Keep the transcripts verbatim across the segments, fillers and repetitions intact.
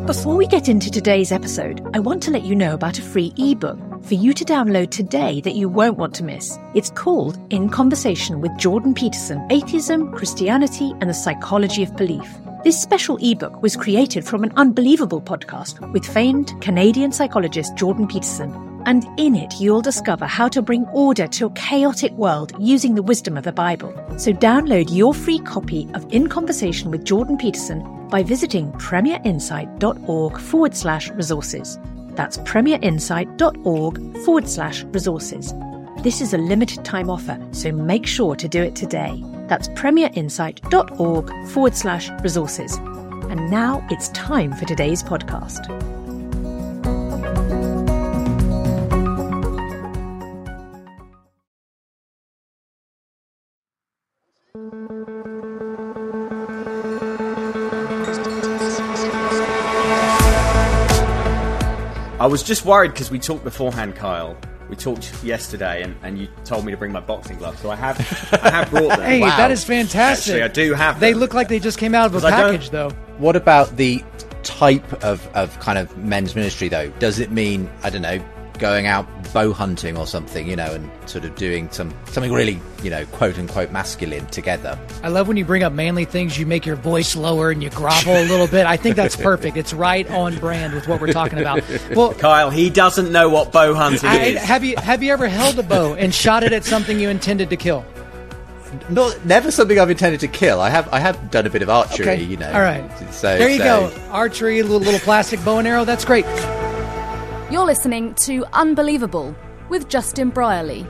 Before we get into today's episode, I want to let you know about a free ebook for you to download today that you won't want to miss. It's called In Conversation with Jordan Peterson, Atheism, Christianity, and the Psychology of Belief. This special ebook was created from an Unbelievable podcast with famed Canadian psychologist Jordan Peterson. And in it, you'll discover how to bring order to a chaotic world using the wisdom of the Bible. So download your free copy of In Conversation with Jordan Peterson by visiting premierinsight.org forward slash resources. That's premierinsight.org forward slash resources. This is a limited time offer, so make sure to do it today. That's premierinsight.org forward slash resources. And now it's time for today's podcast. I was just worried because we talked beforehand, Kyle. We talked yesterday, and, and you told me to bring my boxing gloves, so I have I have brought them. Hey, wow. That is fantastic. Actually, I do have them. They look like they just came out of a package, though. What about the type of, of kind of men's ministry, though? Does it mean, I don't know, going out bow hunting or something, you know, and sort of doing some something really, you know, quote-unquote masculine together? I love when you bring up manly things, you make your voice lower and you grovel a little bit. I think that's perfect. It's right on brand with what we're talking about. Well, Kyle, he doesn't know what bow hunting I, is. Have you have you ever held a bow and shot it at something you intended to kill? Not never something I've intended to kill. I have I have done a bit of archery, Okay. you know. All right. So there you so. go. Archery, a little, little plastic bow and arrow. That's great. You're listening to Unbelievable with Justin Brierley.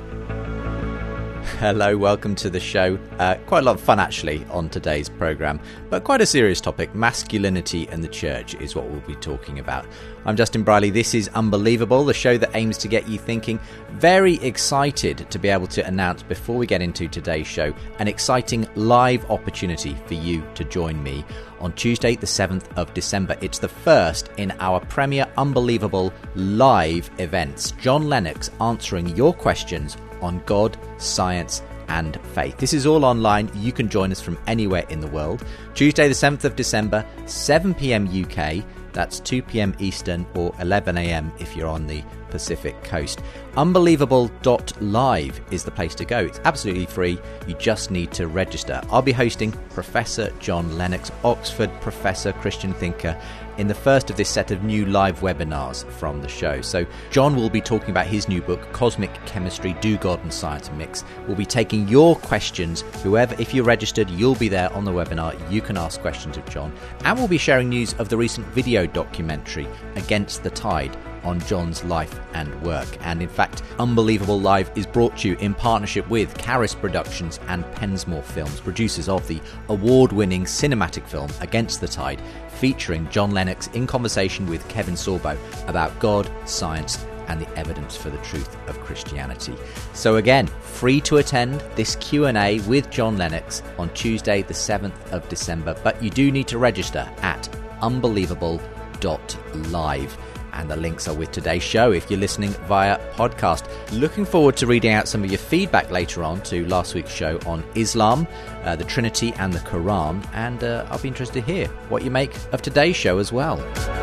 Hello, welcome to the show. Uh, quite a lot of fun, actually, on today's programme, but quite a serious topic. Masculinity and the church is what we'll be talking about. I'm Justin Brierley. This is Unbelievable, the show that aims to get you thinking. Very excited to be able to announce, before we get into today's show, an exciting live opportunity for you to join me on Tuesday, the seventh of December. It's the first in our premier Unbelievable live events. John Lennox answering your questions on God, science, and faith. This is all online. You can join us from anywhere in the world. Tuesday, the seventh of December, seven p.m. U K. That's two p.m. Eastern or eleven a.m. if you're on the Pacific coast. Unbelievable dot live is the place to go. It's absolutely free. You just need to register. I'll be hosting Professor John Lennox, Oxford professor, Christian thinker, in the first of this set of new live webinars from the show. So John will be talking about his new book, Cosmic Chemistry, Do God and Science Mix. We'll be taking your questions. Whoever, if you're registered, you'll be there on the webinar. You can ask questions of John. And we'll be sharing news of the recent video documentary, Against the Tide, on John's life and work. And in fact, Unbelievable Live is brought to you in partnership with Caris Productions and Pensmore Films, producers of the award-winning cinematic film Against the Tide, featuring John Lennox in conversation with Kevin Sorbo about God, science, and the evidence for the truth of Christianity. So again, free to attend this Q and A with John Lennox on Tuesday, the seventh of December, but you do need to register at unbelievable dot live. And the links are with today's show if you're listening via podcast. Looking forward to reading out some of your feedback later on to last week's show on Islam, uh, the Trinity and the Quran. And uh, I'll be interested to hear what you make of today's show as well.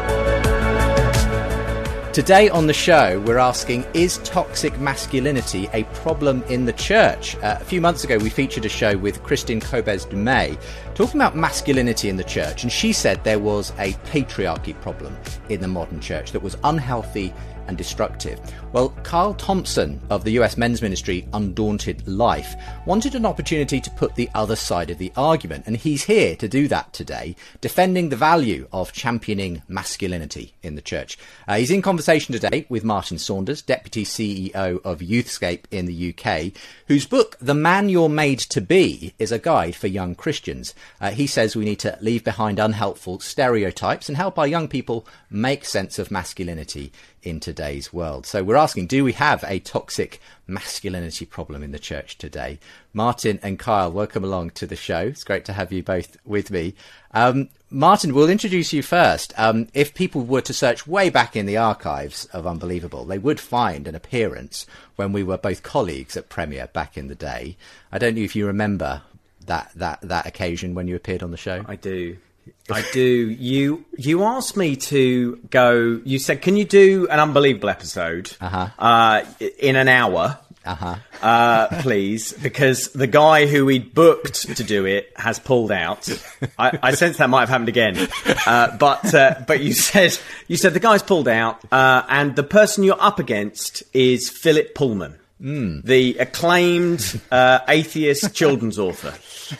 Today on the show, we're asking, is toxic masculinity a problem in the church? Uh, a few months ago, we featured a show with Christine Cobes-Dumay talking about masculinity in the church, and she said there was a patriarchy problem in the modern church that was unhealthy and destructive. Well, Carl Thompson of the U S men's ministry Undaunted Life wanted an opportunity to put the other side of the argument, and he's here to do that today, defending the value of championing masculinity in the church. Uh, he's in conversation today with Martin Saunders, Deputy C E O of Youthscape in the U K, whose book, The Man You're Made to Be, is a guide for young Christians. Uh, he says we need to leave behind unhelpful stereotypes and help our young people make sense of masculinity in today's world. So we're asking, do we have a toxic masculinity problem in the church today? Martin and Kyle, welcome along to the show. It's great to have you both with me. Um, Martin, we'll introduce you first. Um, if people were to search way back in the archives of Unbelievable, they would find an appearance when we were both colleagues at Premier back in the day. I don't know if you remember that that that occasion when you appeared on the show. I do. I do. You you asked me to go. You said, "Can you do an Unbelievable episode Uh-huh. uh, in an hour, Uh-huh. uh, please?" Because the guy who we booked to do it has pulled out. I, I sense that might have happened again. Uh, but uh, but you said you said the guy's pulled out, uh, and the person you're up against is Philip Pullman. Mm. The acclaimed uh, atheist children's author.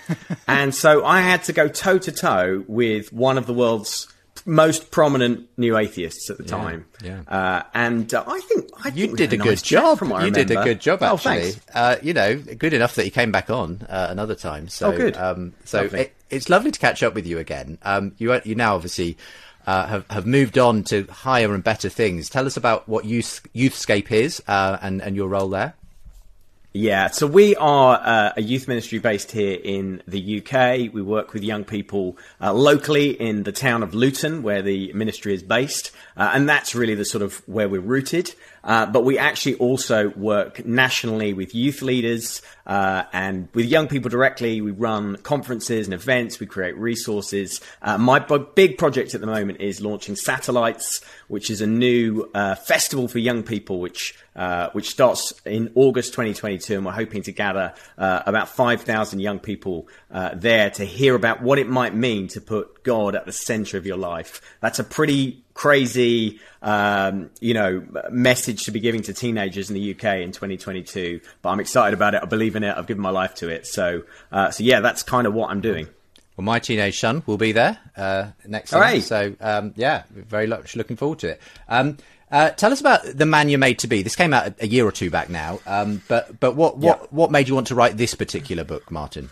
And so I had to go toe to toe with one of the world's most prominent new atheists at the time. Yeah, yeah. Uh, and uh, I think I you think did a nice good job. From what I you did a remember. good job, Oh, actually. thanks. uh, you know, good enough that he came back on uh, another time. So, Oh, good. Um, so Lovely. it, it's lovely to catch up with you again. Um, you you now obviously uh, have have moved on to higher and better things. Tell us about what Youth Youthscape is uh, and and your role there. Yeah, so we are uh, a youth ministry based here in the U K. We work with young people uh, locally in the town of Luton, where the ministry is based. Uh, and that's really the sort of where we're rooted. Uh, but we actually also work nationally with youth leaders uh, and with young people directly. We run conferences and events. We create resources. Uh, my b- big project at the moment is launching Satellites, which is a new uh, festival for young people, which uh, which starts in August twenty twenty-two. And we're hoping to gather uh, about five thousand young people uh, there to hear about what it might mean to put God at the center of your life. That's a pretty crazy, um, you know, message to be giving to teenagers in the U K in twenty twenty-two. But I'm excited about it. I believe in it. I've given my life to it. So, uh, so yeah, that's kind of what I'm doing. Well, my teenage son will be there uh, next summer. Hooray. So, um, yeah, very much looking forward to it. Um, uh, tell us about The Man You're Made to Be. This came out a, a year or two back now. Um, but but what, what, Yeah. what made you want to write this particular book, Martin?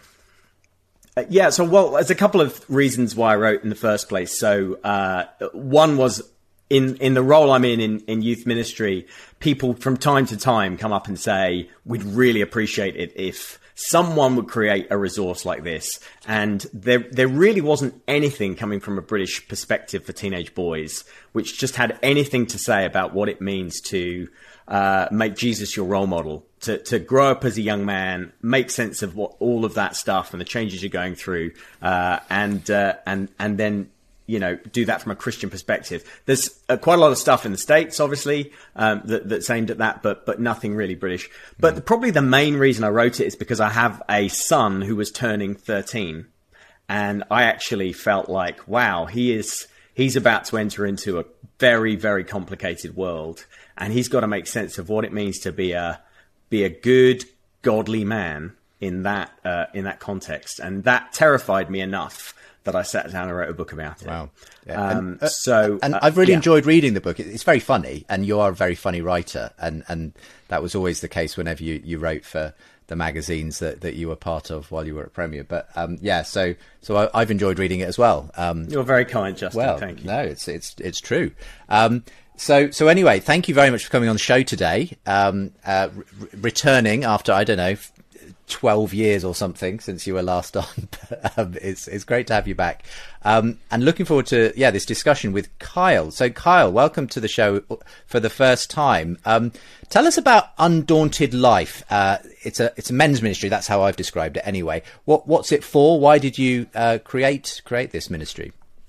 Uh, yeah, so, well, there's a couple of reasons why I wrote in the first place. So, uh, one was in, in the role I'm in, in, in youth ministry, people from time to time come up and say, we'd really appreciate it if someone would create a resource like this. And there, there really wasn't anything coming from a British perspective for teenage boys, which just had anything to say about what it means to uh, make Jesus your role model, to, to grow up as a young man, make sense of what all of that stuff and the changes you're going through, uh, and, uh, and, and then, you know, do that from a Christian perspective. There's uh, quite a lot of stuff in the States, obviously, um, that, that's aimed at that, but but nothing really British. But mm. the, probably the main reason I wrote it is because I have a son who was turning thirteen, and I actually felt like, wow, he is he's about to enter into a very, very complicated world, and he's got to make sense of what it means to be a be a good, godly man in that uh, in that context, and that terrified me enough that I sat down and wrote a book about it. Wow. Yeah. Um, and, uh, so, and uh, I've really yeah. enjoyed reading the book. It's very funny, and you are a very funny writer. And, and that was always the case whenever you, you wrote for the magazines that, that you were part of while you were at Premier. But um, yeah, so so I, I've enjoyed reading it as well. Um, You're very kind, Justin. well, Thank you. no, it's it's it's true. Um, so so anyway, thank you very much for coming on the show today. Um, uh, re- returning after I don't know. twelve years or something since you were last on. um, it's it's great to have you back, um, and looking forward to yeah this discussion with Kyle. So Kyle, welcome to the show for the first time. Um, tell us about Undaunted Life. Uh, it's a it's a men's ministry. That's how I've described it anyway. What what's it for? Why did you uh, create create this ministry?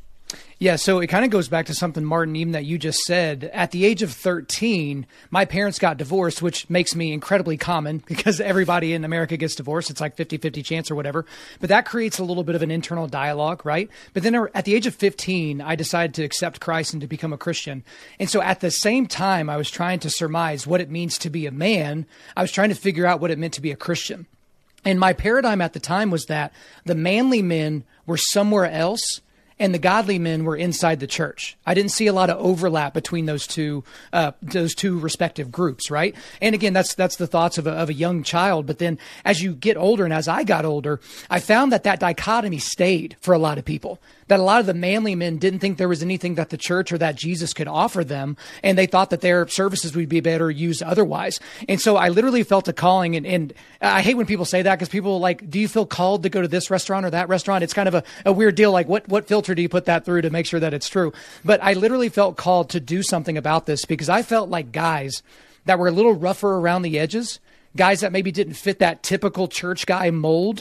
Yeah, so it kind of goes back to something, Martin, even that you just said. At the age of thirteen, my parents got divorced, which makes me incredibly common because everybody in America gets divorced. It's like fifty-fifty chance or whatever. But that creates a little bit of an internal dialogue, right? But then at the age of fifteen, I decided to accept Christ and to become a Christian. And so at the same time, I was trying to surmise what it means to be a man. I was trying to figure out what it meant to be a Christian. And my paradigm at the time was that the manly men were somewhere else and the godly men were inside the church. I didn't see a lot of overlap between those two, uh, those two respective groups, right? And again, that's that's the thoughts of a, of a young child. But then, as you get older, and as I got older, I found that that dichotomy stayed for a lot of people. That a lot of the manly men didn't think there was anything that the church or that Jesus could offer them, and they thought that their services would be better used otherwise. And so I literally felt a calling, and, and I hate when people say that because people are like, do you feel called to go to this restaurant or that restaurant? It's kind of a, a weird deal. Like, what, what filter do you put that through to make sure that it's true? But I literally felt called to do something about this because I felt like guys that were a little rougher around the edges, guys that maybe didn't fit that typical church guy mold,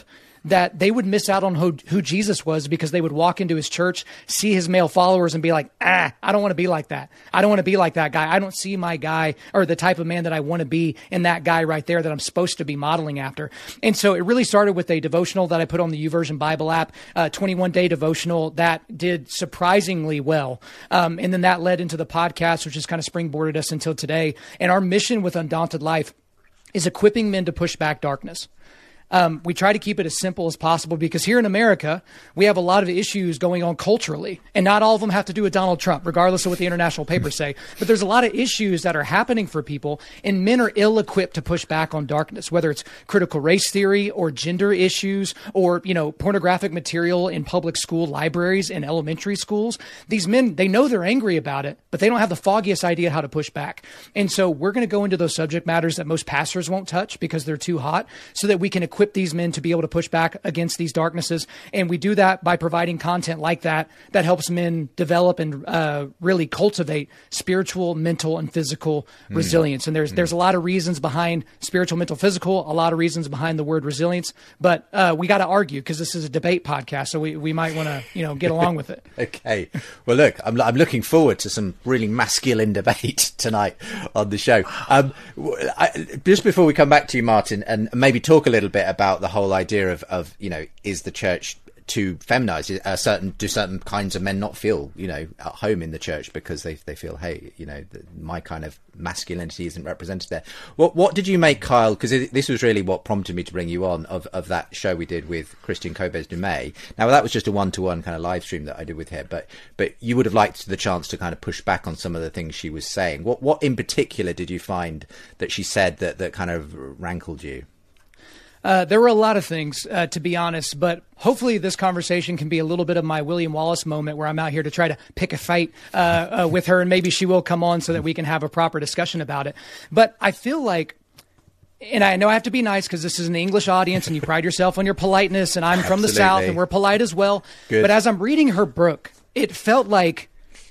that they would miss out on who, who Jesus was because they would walk into his church, see his male followers and be like, ah, I don't want to be like that. I don't want to be like that guy. I don't see my guy or the type of man that I want to be in that guy right there that I'm supposed to be modeling after. And so it really started with a devotional that I put on the YouVersion Bible app, a twenty-one day devotional that did surprisingly well. Um, and then that led into the podcast, which has kind of springboarded us until today. And our mission with Undaunted Life is equipping men to push back darkness. Um, we try to keep it as simple as possible because here in America, we have a lot of issues going on culturally, and not all of them have to do with Donald Trump, regardless of what the international papers say. But there's a lot of issues that are happening for people, and men are ill-equipped to push back on darkness, whether it's critical race theory or gender issues or, you know, pornographic material in public school libraries and elementary schools. These men, they know they're angry about it, but they don't have the foggiest idea how to push back. And so we're going to go into those subject matters that most pastors won't touch because they're too hot, so that we can equip these men to be able to push back against these darknesses. And we do that by providing content like that, that helps men develop and uh, really cultivate spiritual, mental, and physical mm. resilience. And there's mm. there's a lot of reasons behind spiritual, mental, physical, a lot of reasons behind the word resilience. But uh, we got to argue because this is a debate podcast, so we, we might want to you know get along with it. Okay. Well, look, I'm I'm looking forward to some really masculine debate tonight on the show. Um, I, just before we come back to you, Martin, and maybe talk a little bit about the whole idea of, of, you know, is the church too feminized? Uh, certain do certain kinds of men not feel, you know, at home in the church because they they feel, hey, you know, the, my kind of masculinity isn't represented there. What what did you make, Kyle? Because this was really what prompted me to bring you on, of of that show we did with Christian Kobes du May. Now that was just a one to one kind of live stream that I did with her, but but you would have liked the chance to kind of push back on some of the things she was saying. What what in particular did you find that she said that that kind of rankled you? Uh, there were a lot of things, uh, to be honest, but hopefully this conversation can be a little bit of my William Wallace moment where I'm out here to try to pick a fight uh, uh, with her, and maybe she will come on so that we can have a proper discussion about it. But I feel like, and I know I have to be nice because this is an English audience and you pride yourself on your politeness, and I'm from the South and we're polite as well. Good. But as I'm reading her book, it felt like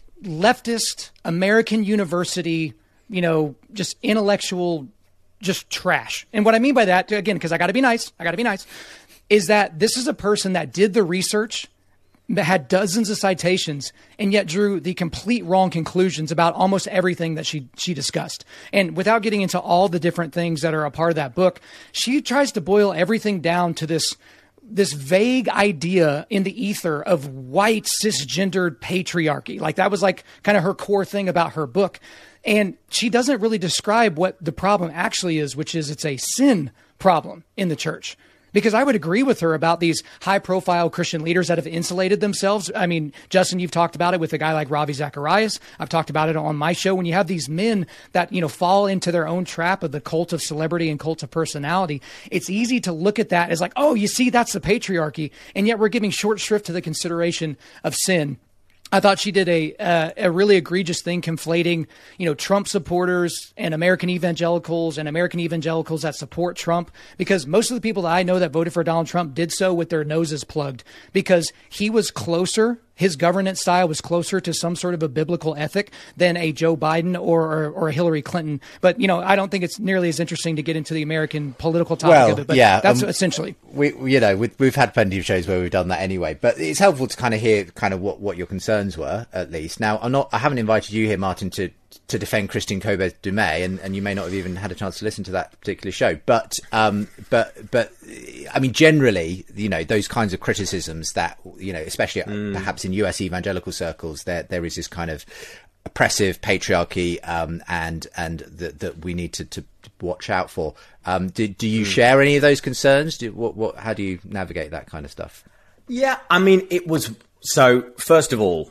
leftist American university, you know, just intellectual just trash. And what I mean by that, again, because I got to be nice, I got to be nice, is that this is a person that did the research, that had dozens of citations, and yet drew the complete wrong conclusions about almost everything that she she discussed. And without getting into all the different things that are a part of that book, she tries to boil everything down to this this vague idea in the ether of white cisgendered patriarchy. Like that was like kind of her core thing about her book. And she doesn't really describe what the problem actually is, which is it's a sin problem in the church. Because I would agree with her about these high-profile Christian leaders that have insulated themselves. I mean, Justin, you've talked about it with a guy like Ravi Zacharias. I've talked about it on my show. When you have these men that, you know, fall into their own trap of the cult of celebrity and cult of personality, it's easy to look at that as like, oh, you see, that's the patriarchy. And yet we're giving short shrift to the consideration of sin. I thought she did a uh, a really egregious thing, conflating, you know, Trump supporters and American evangelicals and American evangelicals that support Trump, because most of the people that I know that voted for Donald Trump did so with their noses plugged because he was closer. His governance style was closer to some sort of a biblical ethic than a Joe Biden or, or, or a Hillary Clinton. But, you know, I don't think it's nearly as interesting to get into the American political topic well, of it. But yeah, that's um, essentially. We, you know, we, we've had plenty of shows where we've done that anyway. But it's helpful to kind of hear kind of what, what your concerns were, at least. Now, I'm not, I haven't invited you here, Martin, to to defend Christian Kobes du May, and, and you may not have even had a chance to listen to that particular show. But, um, but, but, I mean, generally, you know, those kinds of criticisms that, you know, especially mm. perhaps in U S evangelical circles, there there is this kind of oppressive patriarchy, um, and and that that we need to, to watch out for. Um, do do you mm. share any of those concerns? Do, what what how do you navigate that kind of stuff? Yeah, I mean, it was so. First of all,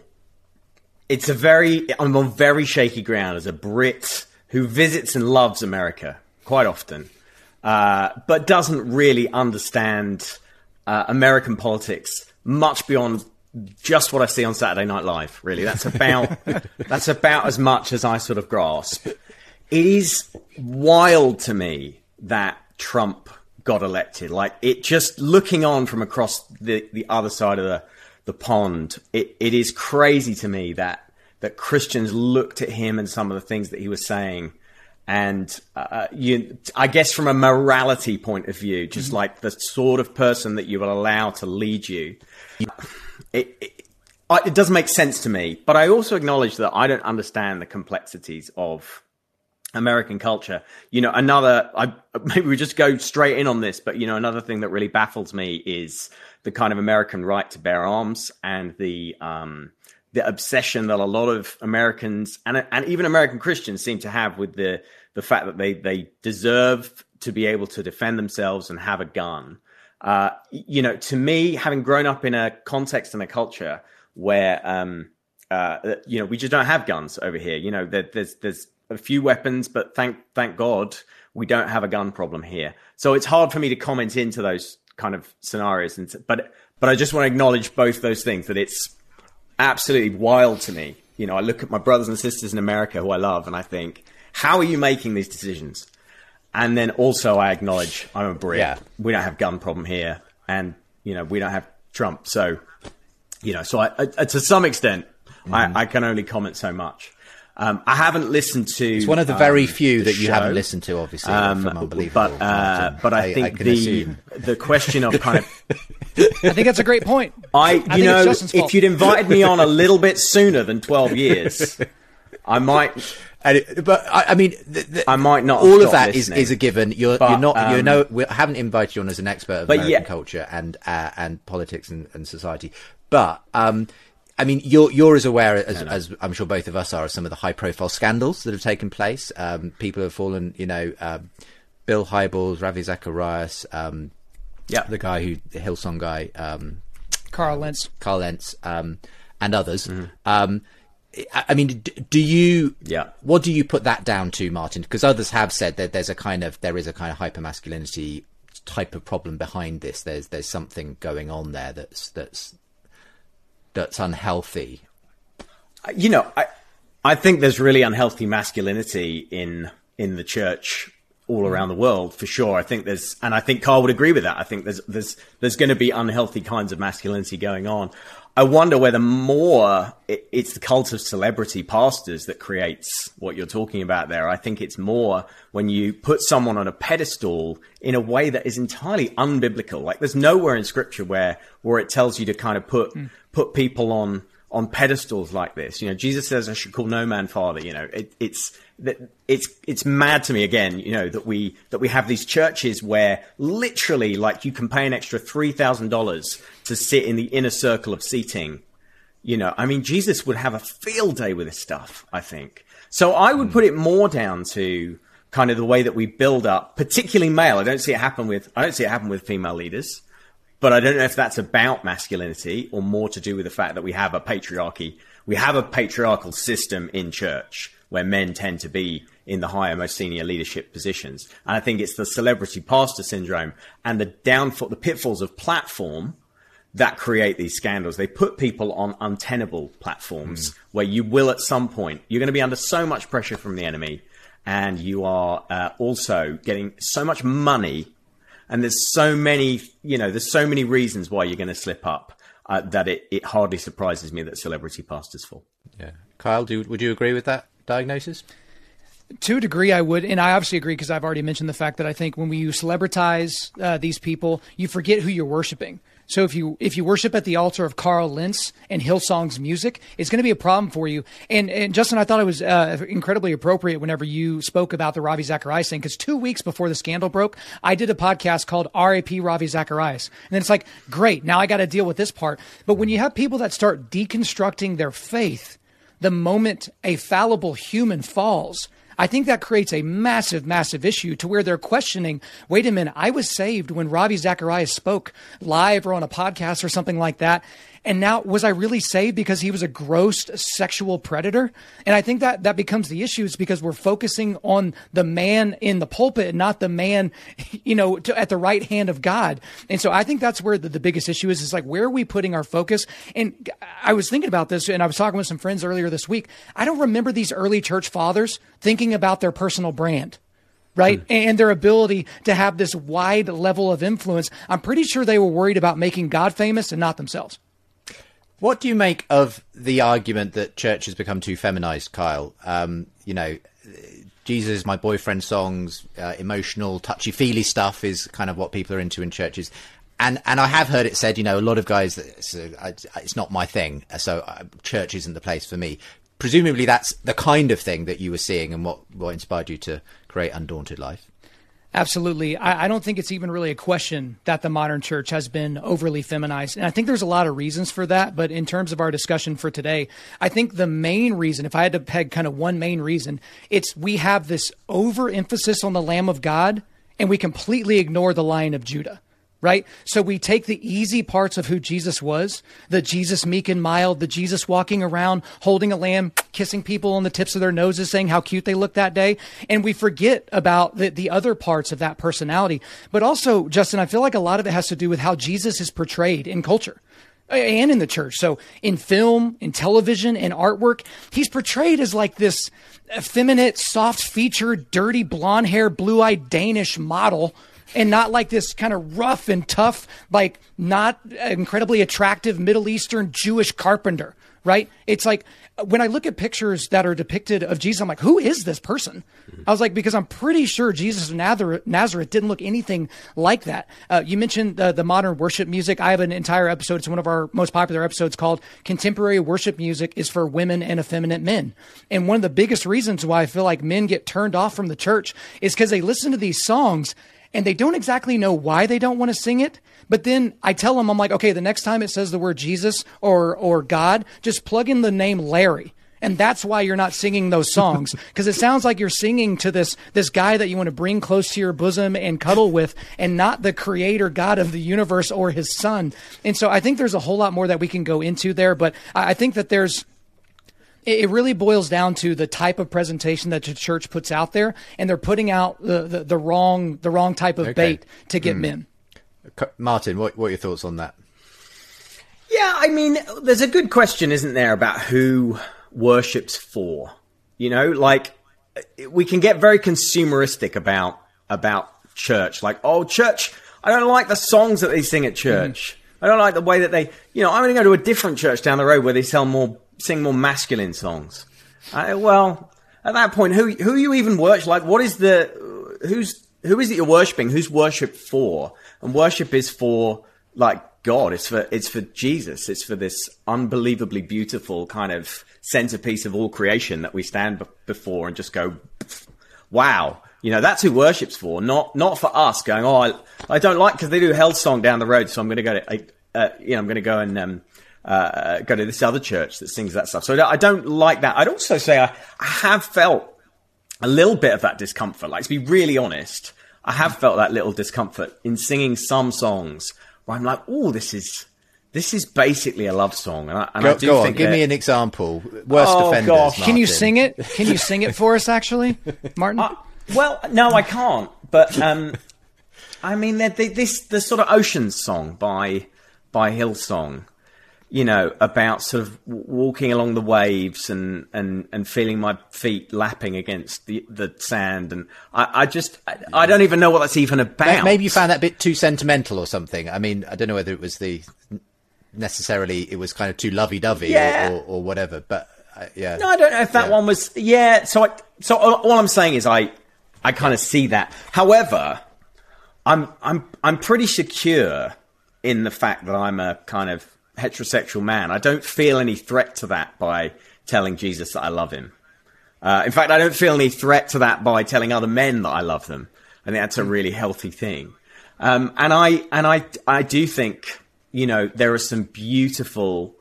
it's a very, I'm on very shaky ground as a Brit who visits and loves America quite often, uh, but doesn't really understand uh, American politics much beyond just what I see on Saturday Night Live. Really, that's about that's about as much as I sort of grasp. It is wild to me that Trump got elected. Like, it just looking on from across the, the other side of the the pond, it, it is crazy to me that that Christians looked at him and some of the things that he was saying And uh, you, I guess from a morality point of view, just mm-hmm. like the sort of person that you will allow to lead you, it, it, it does make sense to me. But I also acknowledge that I don't understand the complexities of American culture. You know, another, I, maybe we just go straight in on this, but, you know, another thing that really baffles me is the kind of American right to bear arms and the um, the obsession that a lot of Americans and and even American Christians seem to have with the the fact that they they deserve to be able to defend themselves and have a gun. Uh, you know, to me, having grown up in a context and a culture where um, uh, you know, we just don't have guns over here. You know, there, there's there's a few weapons, but thank thank God we don't have a gun problem here. So it's hard for me to comment into those kind of scenarios. And but but I just want to acknowledge both those things, that it's absolutely wild to me. You know, I look at my brothers and sisters in America who I love, and I think, how are you making these decisions? And then also I acknowledge I'm a Brit. Yeah. We don't have gun problem here, and you know we don't have Trump. So you know, so I, I, to some extent, mm. I, I can only comment so much. Um, I haven't listened to. It's one of the very um, few the that you show. haven't listened to, obviously. Um, from Unbelievable. But uh, but I, I think I the assume. the question of kind of. I think that's a great point. I you I know if you'd invited me on a little bit sooner than twelve years, I might. And it, but I, I mean, the, the, I might not. All of that is, is a given. You're but, you're not. Um, you know, we haven't invited you on as an expert of American yeah. culture and uh, and politics and, and society. But um, I mean, you're you're as aware as, no, no. as I'm sure both of us are of some of the high profile scandals that have taken place. Um, people have fallen. You know, um, Bill Hybels, Ravi Zacharias. Um, yeah, the guy who the Hillsong guy. Um, Carl Lentz. Carl Lentz, um, and others. Mm-hmm. Um, I mean, do you? Yeah. What do you put that down to, Martin? Because others have said that there's a kind of there is a kind of hypermasculinity type of problem behind this. There's there's something going on there that's that's that's unhealthy. You know, I I think there's really unhealthy masculinity in in the church all around the world, for sure. I think there's, and I think Carl would agree with that. I think there's there's there's going to be unhealthy kinds of masculinity going on. I wonder whether more it, it's the cult of celebrity pastors that creates what you're talking about there. I think it's more when you put someone on a pedestal in a way that is entirely unbiblical. Like there's nowhere in scripture where, where it tells you to kind of put, mm. put people on, on pedestals like this. You know, Jesus says, I should call no man father. You know, it, it's, it's, it's mad to me again, you know, that we, that we have these churches where literally like you can pay an extra three thousand dollars to sit in the inner circle of seating. You know, I mean, Jesus would have a field day with this stuff, I think. So I would put it more down to kind of the way that we build up, particularly male. I don't see it happen with, I don't see it happen with female leaders, but I don't know if that's about masculinity or more to do with the fact that we have a patriarchy. We have a patriarchal system in church where men tend to be in the higher, most senior leadership positions. And I think it's the celebrity pastor syndrome and the downfall, the pitfalls of platform that create these scandals. They put people on untenable platforms mm. where you will at some point, you're going to be under so much pressure from the enemy, and you are uh, also getting so much money, and there's so many, you know, there's so many reasons why you're going to slip up uh, that it, it hardly surprises me that celebrity pastors fall. Yeah. Kyle, do, would you agree with that diagnosis? To a degree, I would. And I obviously agree because I've already mentioned the fact that I think when we celebritize uh, these people, you forget who you're worshiping. So if you if you worship at the altar of Carl Lentz and Hillsong's music, it's going to be a problem for you. And, and Justin, I thought it was uh, incredibly appropriate whenever you spoke about the Ravi Zacharias thing, because two weeks before the scandal broke, I did a podcast called R I P Ravi Zacharias. And then it's like, great, now I got to deal with this part. But when you have people that start deconstructing their faith the moment a fallible human falls, I think that creates a massive, massive issue to where they're questioning, wait a minute, I was saved when Ravi Zacharias spoke live or on a podcast or something like that. And now, was I really saved because he was a gross sexual predator? And I think that that becomes the issue, is because we're focusing on the man in the pulpit, not the man, you know, to, at the right hand of God. And so I think that's where the, the biggest issue is, is like, where are we putting our focus? And I was thinking about this, and I was talking with some friends earlier this week. I don't remember these early church fathers thinking about their personal brand, right? Mm. And their ability to have this wide level of influence. I'm pretty sure they were worried about making God famous and not themselves. What do you make of the argument that church has become too feminized, Kyle? Um, you know, Jesus is my boyfriend songs, uh, emotional, touchy-feely stuff is kind of what people are into in churches. And and I have heard it said, you know, a lot of guys, it's, uh, it's not my thing, so uh, church isn't the place for me. Presumably that's the kind of thing that you were seeing and what, what inspired you to create Undaunted Life. Absolutely. I, I don't think it's even really a question that the modern church has been overly feminized. And I think there's a lot of reasons for that. But in terms of our discussion for today, I think the main reason, if I had to peg kind of one main reason, it's we have this overemphasis on the Lamb of God and we completely ignore the Lion of Judah. Right? So we take the easy parts of who Jesus was, the Jesus meek and mild, the Jesus walking around, holding a lamb, kissing people on the tips of their noses, saying how cute they looked that day. And we forget about the, the other parts of that personality. But also, Justin, I feel like a lot of it has to do with how Jesus is portrayed in culture and in the church. So in film, in television, in artwork, he's portrayed as like this effeminate, soft-featured, dirty, blonde hair, blue-eyed Danish model, and not like this kind of rough and tough, like not incredibly attractive Middle Eastern Jewish carpenter, right? It's like when I look at pictures that are depicted of Jesus, I'm like, who is this person? I was like, because I'm pretty sure Jesus of Nazareth, Nazareth didn't look anything like that. Uh, you mentioned the, the modern worship music. I have an entire episode. It's one of our most popular episodes called Contemporary Worship Music is for Women and Effeminate Men. And one of the biggest reasons why I feel like men get turned off from the church is because they listen to these songs and they don't exactly know why they don't want to sing it. But then I tell them, I'm like, okay, the next time it says the word Jesus or or God, just plug in the name Larry. And that's why you're not singing those songs, because it sounds like you're singing to this this guy that you want to bring close to your bosom and cuddle with, and not the creator God of the universe or his son. And so I think there's a whole lot more that we can go into there. But I think that there's it really boils down to the type of presentation that the church puts out there, and they're putting out the, the, the wrong the wrong type of okay. bait to get mm. men. Martin, what, what are your thoughts on that? Yeah, I mean, there's a good question, isn't there, about who worships for? You know, like we can get very consumeristic about about church. Like, oh, church, I don't like the songs that they sing at church. Mm. I don't like the way that they, you know, I'm going to go to a different church down the road where they sell more. Sing more masculine songs. Uh, well, at that point, who who you even worship? Like, what is the who's who is it you're worshiping? Who's worship for? And worship is for like God. It's for it's for Jesus. It's for this unbelievably beautiful kind of centerpiece of all creation that we stand b- before and just go, wow. You know, that's who worship's for. Not not for us going, oh, I, I don't like because they do Hillsong down the road, so I'm going to go to, I, uh, you know, I'm going to go and. Um, Uh, go to this other church that sings that stuff. So I don't like that. I'd also say I, I have felt a little bit of that discomfort. Like, to be really honest, I have felt that little discomfort in singing some songs where I'm like, oh, this is this is basically a love song. And I, and go, I do go think on, give that, me an example. Worst oh, offenders, gosh. Martin. Can you sing it? Can you sing it for us, actually, Martin? Uh, well, no, I can't. But um, I mean, they, they, this the sort of Oceans song by by Hillsong. You know, about sort of walking along the waves and, and, and feeling my feet lapping against the, the sand. And I, I just, I, I don't even know what that's even about. Maybe you found that a bit too sentimental or something. I mean, I don't know whether it was the, necessarily, it was kind of too lovey-dovey yeah. or, or, or whatever, but uh, yeah. No, I don't know if that yeah. one was, yeah. So I, so all, all I'm saying is I, I kind of see that. However, I'm, I'm, I'm pretty secure in the fact that I'm a kind of heterosexual man. I don't feel any threat to that by telling Jesus that I love him. Uh, in fact, I don't feel any threat to that by telling other men that I love them. I think that's a really healthy thing. Um, and I and I I do think, you know, there are some beautiful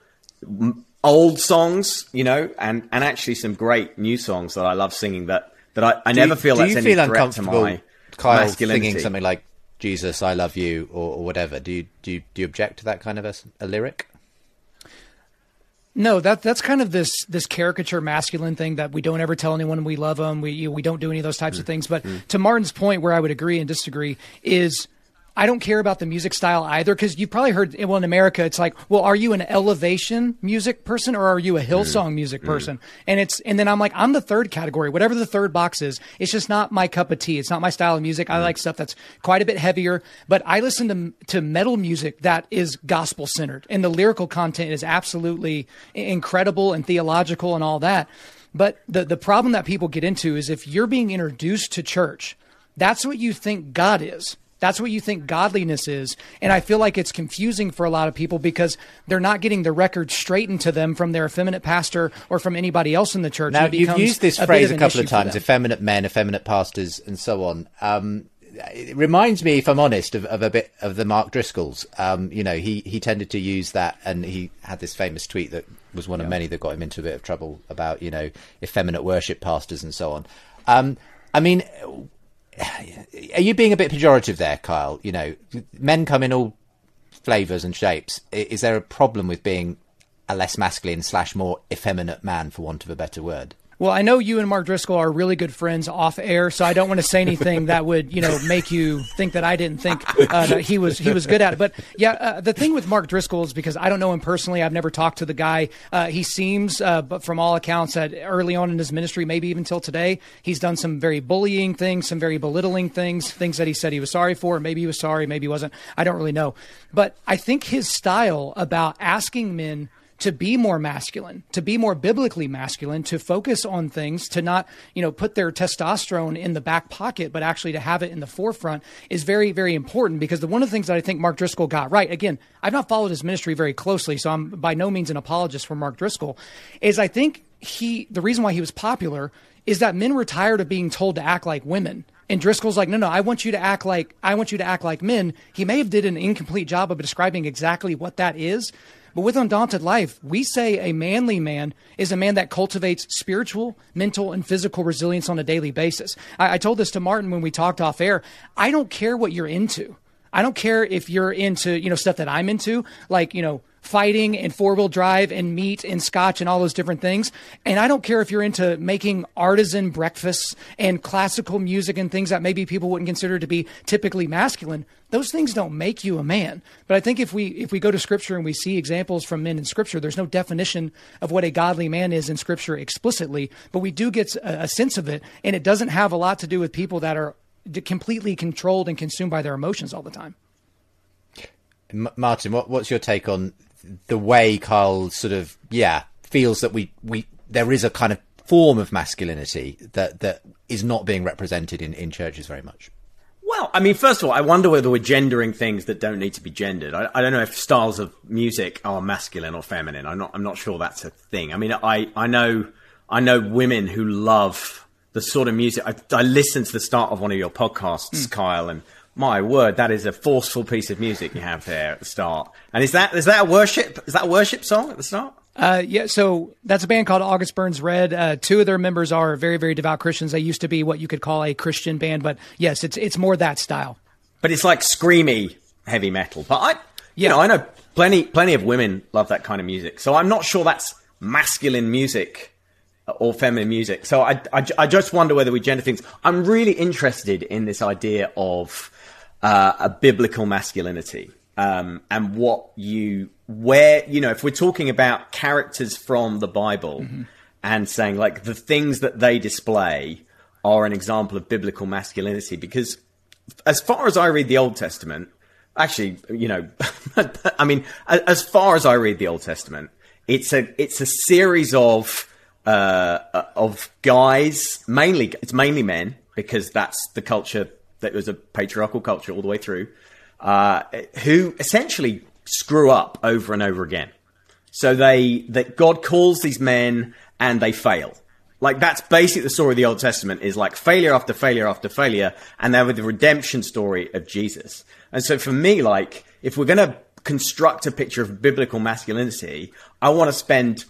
old songs, you know, and, and actually some great new songs that I love singing that that I, I never you, feel that's any feel threat to my Kyle masculinity. Singing something like Jesus, I love you, or, or whatever. Do you do you, do you object to that kind of a, a lyric? No, that that's kind of this this caricature masculine thing that we don't ever tell anyone we love them. We you, we don't do any of those types mm. of things. But mm. to Martin's point, where I would agree and disagree is I don't care about the music style either, because you've probably heard, well, in America, it's like, well, are you an elevation music person or are you a Hillsong mm. music person? Mm. And it's, and then I'm like, I'm the third category, whatever the third box is. It's just not my cup of tea. It's not my style of music. Mm. I like stuff that's quite a bit heavier, but I listen to to metal music that is gospel centered, and the lyrical content is absolutely incredible and theological and all that. But the the problem that people get into is if you're being introduced to church, that's what you think God is. That's what you think godliness is. And I feel like it's confusing for a lot of people because they're not getting the record straightened to them from their effeminate pastor or from anybody else in the church. Now, you've used this a phrase a couple of times, effeminate men, effeminate pastors, and so on. Um, it reminds me, if I'm honest, of, of a bit of the Mark Driscolls. Um, you know, he, he tended to use that, and he had this famous tweet that was one of yeah. many that got him into a bit of trouble about, you know, effeminate worship pastors and so on. Um, I mean... Are you being a bit pejorative there, Kyle? You know, men come in all flavours and shapes. Is there a problem with being a less masculine slash more effeminate man, for want of a better word? Well, I know you and Mark Driscoll are really good friends off air, so I don't want to say anything that would, you know, make you think that I didn't think uh, that he was he was good at it. But yeah, uh, the thing with Mark Driscoll is because I don't know him personally. I've never talked to the guy. Uh, he seems, uh, but from all accounts, that early on in his ministry, maybe even till today, he's done some very bullying things, some very belittling things, things that he said he was sorry for. Maybe he was sorry, maybe he wasn't. I don't really know. But I think his style about asking men to be more masculine, to be more biblically masculine, to focus on things, to not, you know, put their testosterone in the back pocket, but actually to have it in the forefront is very, very important. Because the one of the things that I think Mark Driscoll got right, again, I've not followed his ministry very closely, so I'm by no means an apologist for Mark Driscoll, is I think he, the reason why he was popular is that men were tired of being told to act like women. And Driscoll's like, no, no, I want you to act like, I want you to act like men. He may have did an incomplete job of describing exactly what that is. But with Undaunted Life, we say a manly man is a man that cultivates spiritual, mental, and physical resilience on a daily basis. I, I told this to Martin when we talked off air. I don't care what you're into. I don't care if you're into, you know, stuff that I'm into, like, you know, fighting and four-wheel drive and meat and scotch and all those different things. And I don't care if you're into making artisan breakfasts and classical music and things that maybe people wouldn't consider to be typically masculine. Those things don't make you a man. But I think if we if we go to Scripture and we see examples from men in Scripture, there's no definition of what a godly man is in Scripture explicitly, but we do get a, a sense of it. And it doesn't have a lot to do with people that are completely controlled and consumed by their emotions all the time. M- Martin, what, what's your take on the way Kyle sort of, yeah, feels that we, we there is a kind of form of masculinity that, that is not being represented in, in churches very much? Well, I mean, first of all, I wonder whether we're gendering things that don't need to be gendered. I, I don't know if styles of music are masculine or feminine. I'm not. I'm not sure that's a thing. I mean, I, I know I know women who love the sort of music. I, I listened to the start of one of your podcasts, mm. Kyle, and my word, that is a forceful piece of music you have there at the start. And is that is that a worship? Is that a worship song at the start? Uh, yeah, so that's a band called August Burns Red. Uh, two of their members are very, very devout Christians. They used to be what you could call a Christian band, but yes, it's it's more that style. But it's like screamy heavy metal. But I, you yeah. know, I know plenty plenty of women love that kind of music. So I'm not sure that's masculine music or feminine music. So I, I, I just wonder whether we gender things. I'm really interested in this idea of uh, a biblical masculinity. Um, and what you, where, you know, if we're talking about characters from the Bible mm-hmm. and saying like the things that they display are an example of biblical masculinity, because as far as I read the Old Testament, actually, you know, I mean, as far as I read the Old Testament, it's a, it's a series of, uh, of guys, mainly, it's mainly men, because that's the culture that was a patriarchal culture all the way through. Uh, who essentially screw up over and over again. So they, that God calls these men and they fail. Like that's basically the story of the Old Testament is like failure after failure after failure. And then with the redemption story of Jesus. And so for me, like if we're going to construct a picture of biblical masculinity, I want to spend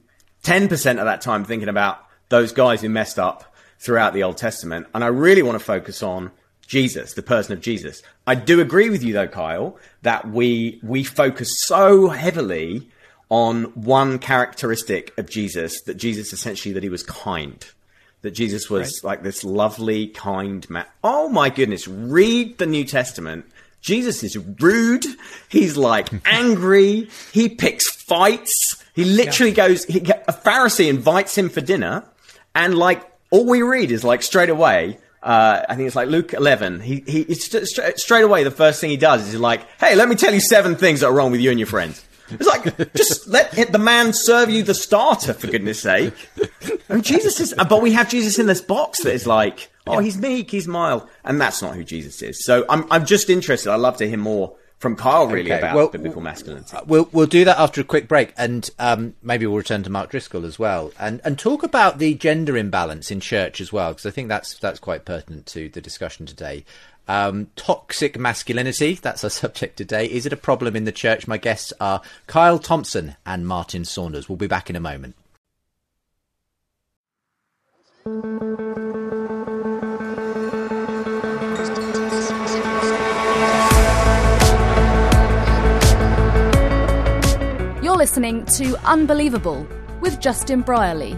ten percent of that time thinking about those guys who messed up throughout the Old Testament. And I really want to focus on Jesus, the person of Jesus. I do agree with you, though, Kyle, that we we focus so heavily on one characteristic of Jesus, that Jesus essentially, that he was kind, that Jesus was right. like this lovely, kind man. Oh, my goodness. Read the New Testament. Jesus is rude. He's like angry. He picks fights. He literally yeah. goes, he, a Pharisee invites him for dinner. And like, all we read is like straight away, uh, I think it's like Luke eleven. He, he, it's st- straight away, the first thing he does is he's like, hey, let me tell you seven things that are wrong with you and your friends. It's like, just let the man serve you the starter, for goodness sake. I mean, Jesus is, but we have Jesus in this box that is like, oh, he's meek, he's mild. And that's not who Jesus is. So I'm, I'm just interested. I'd love to hear more from Kyle, really, okay. about well, biblical masculinity. We'll we'll do that after a quick break, and um, maybe we'll return to Mark Driscoll as well, and and talk about the gender imbalance in church as well, because I think that's that's quite pertinent to the discussion today. Um, toxic masculinity, that's our subject today. Is it a problem in the church? My guests are Kyle Thompson and Martin Saunders. We'll be back in a moment. You're listening to Unbelievable with Justin Brierley.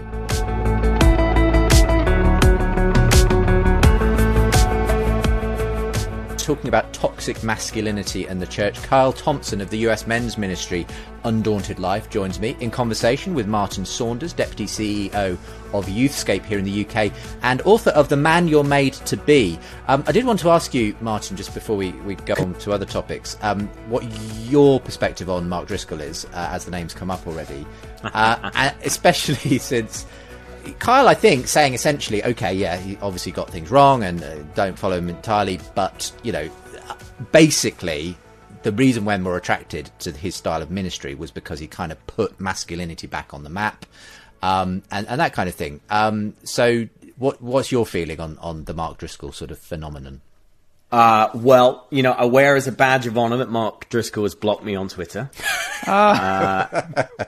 Talking about toxic masculinity and the church, Kyle Thompson of the U S men's ministry Undaunted Life joins me in conversation with Martin Saunders, Deputy C E O of Youthscape here in the U K and author of The Man You're Made to Be. Um, I did want to ask you, Martin, just before we, we go on to other topics, um, what your perspective on Mark Driscoll is, uh, as the name's come up already, uh, and especially since Kyle, I think, saying essentially, okay, yeah, he obviously got things wrong and uh, don't follow him entirely, but, you know, basically the reason when we're attracted to his style of ministry was because he kind of put masculinity back on the map, um, and, and that kind of thing. Um, so what, what's your feeling on, on the Mark Driscoll sort of phenomenon? Uh, well, you know, I wear as a badge of honor that Mark Driscoll has blocked me on Twitter. uh,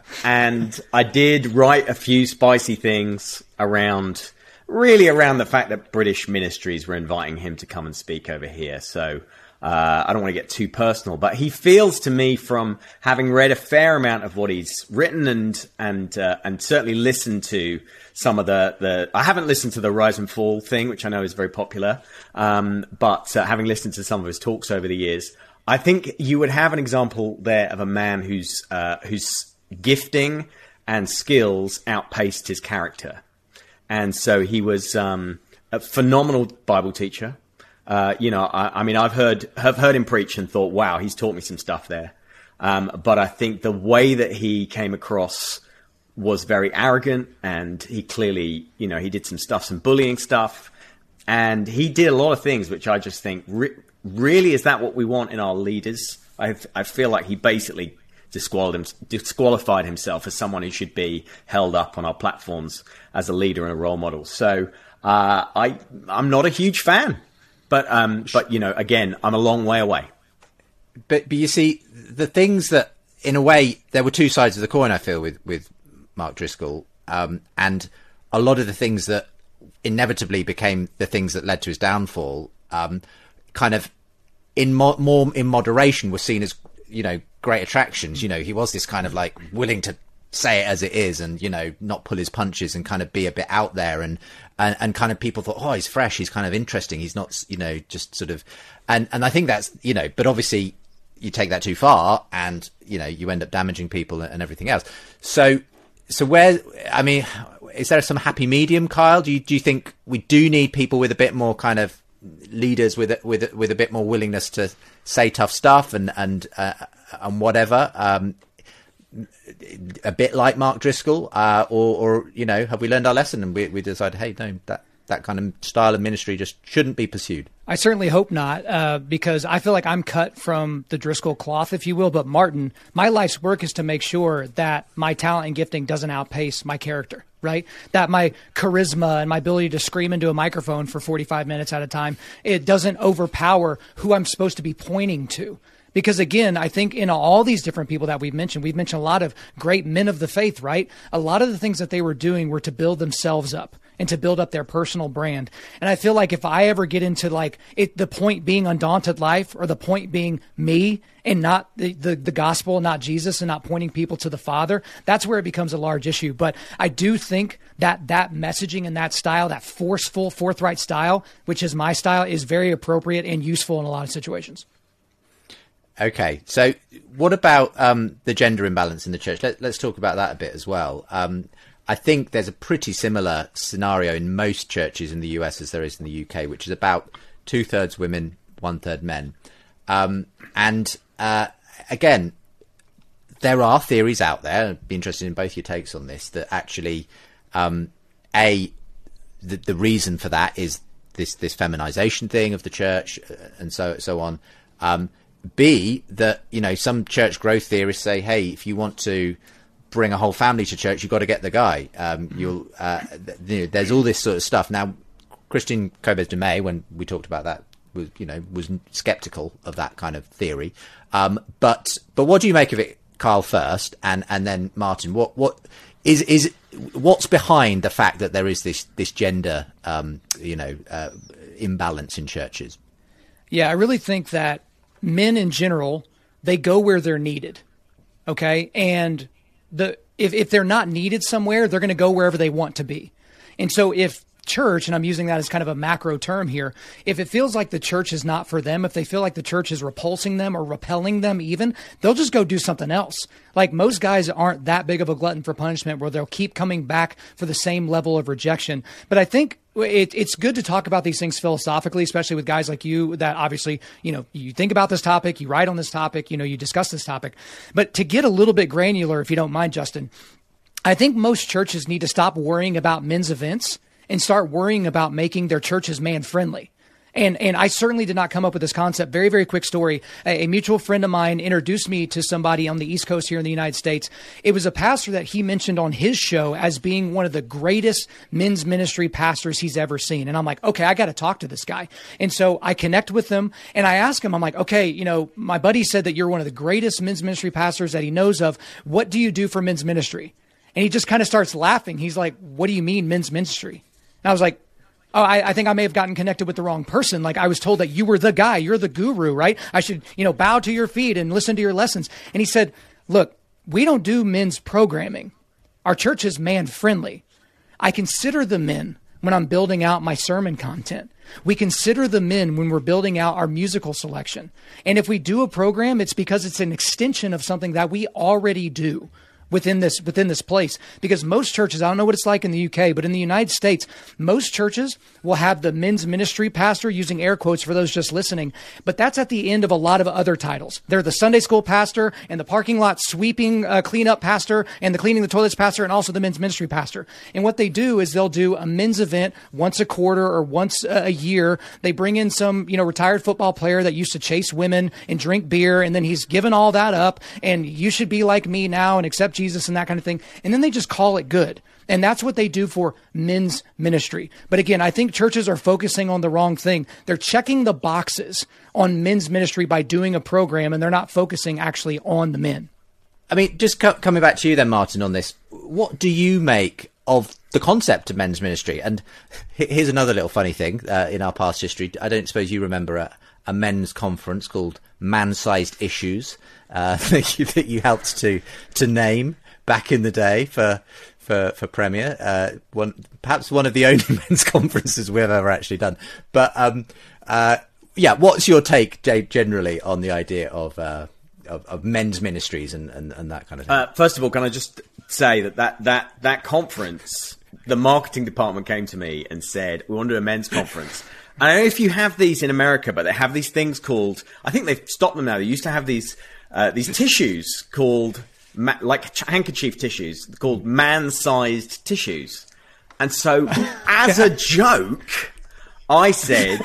and I did write a few spicy things around, really around the fact that British ministries were inviting him to come and speak over here. So uh, I don't want to get too personal, but he feels to me, from having read a fair amount of what he's written and and uh, and certainly listened to some of the, the I haven't listened to the Rise and Fall thing, which I know is very popular, um, but uh, having listened to some of his talks over the years, I think you would have an example there of a man whose uh, whose gifting and skills outpaced his character. And so he was um, a phenomenal Bible teacher. Uh, you know, I, I mean, I've heard have heard him preach and thought, wow, he's taught me some stuff there. Um, but I think the way that he came across was very arrogant, and he clearly, you know, he did some stuff, some bullying stuff, and he did a lot of things which I just think, re- really, is that what we want in our leaders? I I feel like he basically disqualified himself as someone who should be held up on our platforms as a leader and a role model. So uh, I I'm not a huge fan, but um but you know, again, I'm a long way away. But but you see, the things that, in a way, there were two sides of the coin, I feel, with with Mark Driscoll, um, and a lot of the things that inevitably became the things that led to his downfall, um, kind of in mo- more in moderation, were seen as, you know, great attractions. You know, he was this kind of like willing to say it as it is, and, you know, not pull his punches and kind of be a bit out there, and and, and kind of people thought, oh, he's fresh, he's kind of interesting, he's not, you know, just sort of, and and I think that's, you know, but obviously you take that too far, and, you know, you end up damaging people and everything else. So. So where, I mean, is there some happy medium, Kyle? Do you do you think we do need people with a bit more kind of leaders with a, with a, with a bit more willingness to say tough stuff and and uh, and whatever, um, a bit like Mark Driscoll, uh, or or you know, have we learned our lesson and we we decided, hey, no, that that kind of style of ministry just shouldn't be pursued? I certainly hope not, uh, because I feel like I'm cut from the Driscoll cloth, if you will. But Martin, my life's work is to make sure that my talent and gifting doesn't outpace my character, right? That my charisma and my ability to scream into a microphone for forty-five minutes at a time, it doesn't overpower who I'm supposed to be pointing to. Because again, I think in all these different people that we've mentioned, we've mentioned a lot of great men of the faith, right? A lot of the things that they were doing were to build themselves up and to build up their personal brand. And I feel like if I ever get into like it, the point being Undaunted Life, or the point being me and not the, the, the gospel, not Jesus, and not pointing people to the Father, that's where it becomes a large issue. But I do think that that messaging and that style, that forceful, forthright style, which is my style, is very appropriate and useful in a lot of situations. Okay, so what about um, the gender imbalance in the church? Let, let's talk about that a bit as well. Um, I think there's a pretty similar scenario in most churches in the U S as there is in the U K, which is about two thirds women, one third men. Um, and uh, again, there are theories out there, I'd be interested in both your takes on this, that actually, um, A, the, the reason for that is this, this feminization thing of the church and so, so on. Um, B, that, you know, some church growth theorists say, hey, if you want to bring a whole family to church, you've got to get the guy. Um, you'll, uh, you know, there's all this sort of stuff. Now, Christian Kobes de May, when we talked about that, was, you know, was skeptical of that kind of theory. Um, but, but what do you make of it, Carl, first, and, and then Martin? What, what is, is, what's behind the fact that there is this, this gender, um, you know, uh, imbalance in churches? Yeah, I really think that men in general, they go where they're needed. Okay. And the, if, if they're not needed somewhere, they're going to go wherever they want to be. And so if church, and I'm using that as kind of a macro term here, if it feels like the church is not for them, if they feel like the church is repulsing them or repelling them even, they'll just go do something else. Like, most guys aren't that big of a glutton for punishment where they'll keep coming back for the same level of rejection. But I think it, it's good to talk about these things philosophically, especially with guys like you that obviously, you know, you think about this topic, you write on this topic, you know, you discuss this topic. But to get a little bit granular, if you don't mind, Justin, I think most churches need to stop worrying about men's events and start worrying about making their churches man-friendly. And and I certainly did not come up with this concept. Very, very quick story. A, a mutual friend of mine introduced me to somebody on the East Coast here in the United States. It was a pastor that he mentioned on his show as being one of the greatest men's ministry pastors he's ever seen. And I'm like, okay, I got to talk to this guy. And so I connect with him and I ask him, I'm like, okay, you know, my buddy said that you're one of the greatest men's ministry pastors that he knows of. What do you do for men's ministry? And he just kind of starts laughing. He's like, what do you mean men's ministry? And I was like, oh, I, I think I may have gotten connected with the wrong person. Like, I was told that you were the guy, you're the guru, right? I should, you know, bow to your feet and listen to your lessons. And he said, look, we don't do men's programming. Our church is man friendly. I consider the men when I'm building out my sermon content. We consider the men when we're building out our musical selection. And if we do a program, it's because it's an extension of something that we already do within this, within this place. Because most churches, I don't know what it's like in the U K, but in the United States, most churches will have the men's ministry pastor, using air quotes for those just listening. But that's at the end of a lot of other titles. They're the Sunday school pastor and the parking lot sweeping uh, cleanup pastor and the cleaning the toilets pastor and also the men's ministry pastor. And what they do is they'll do a men's event once a quarter or once a year. They bring in some, you know, retired football player that used to chase women and drink beer. And then he's given all that up and you should be like me now and accept Jesus and that kind of thing. And then they just call it good. And that's what they do for men's ministry. But again, I think churches are focusing on the wrong thing. They're checking the boxes on men's ministry by doing a program, and they're not focusing actually on the men. I mean, just co- coming back to you then, Martin, on this, what do you make of the concept of men's ministry? And here's another little funny thing uh, in our past history. I don't suppose you remember a, a men's conference called Man-Sized Issues uh, that, you, that you helped to to name back in the day for for, for Premier. Uh, one perhaps one of the only men's conferences we've ever actually done. But um, uh, yeah, what's your take, Dave, generally on the idea of uh, of, of men's ministries and, and, and that kind of thing? Uh, first of all, can I just say that that, that that conference, the marketing department came to me and said, we want to do a men's conference. I don't know if you have these in America, but they have these things called, I think they've stopped them now. They used to have these uh, these tissues called, ma- like handkerchief tissues, called man-sized tissues. And so, as a joke, I said,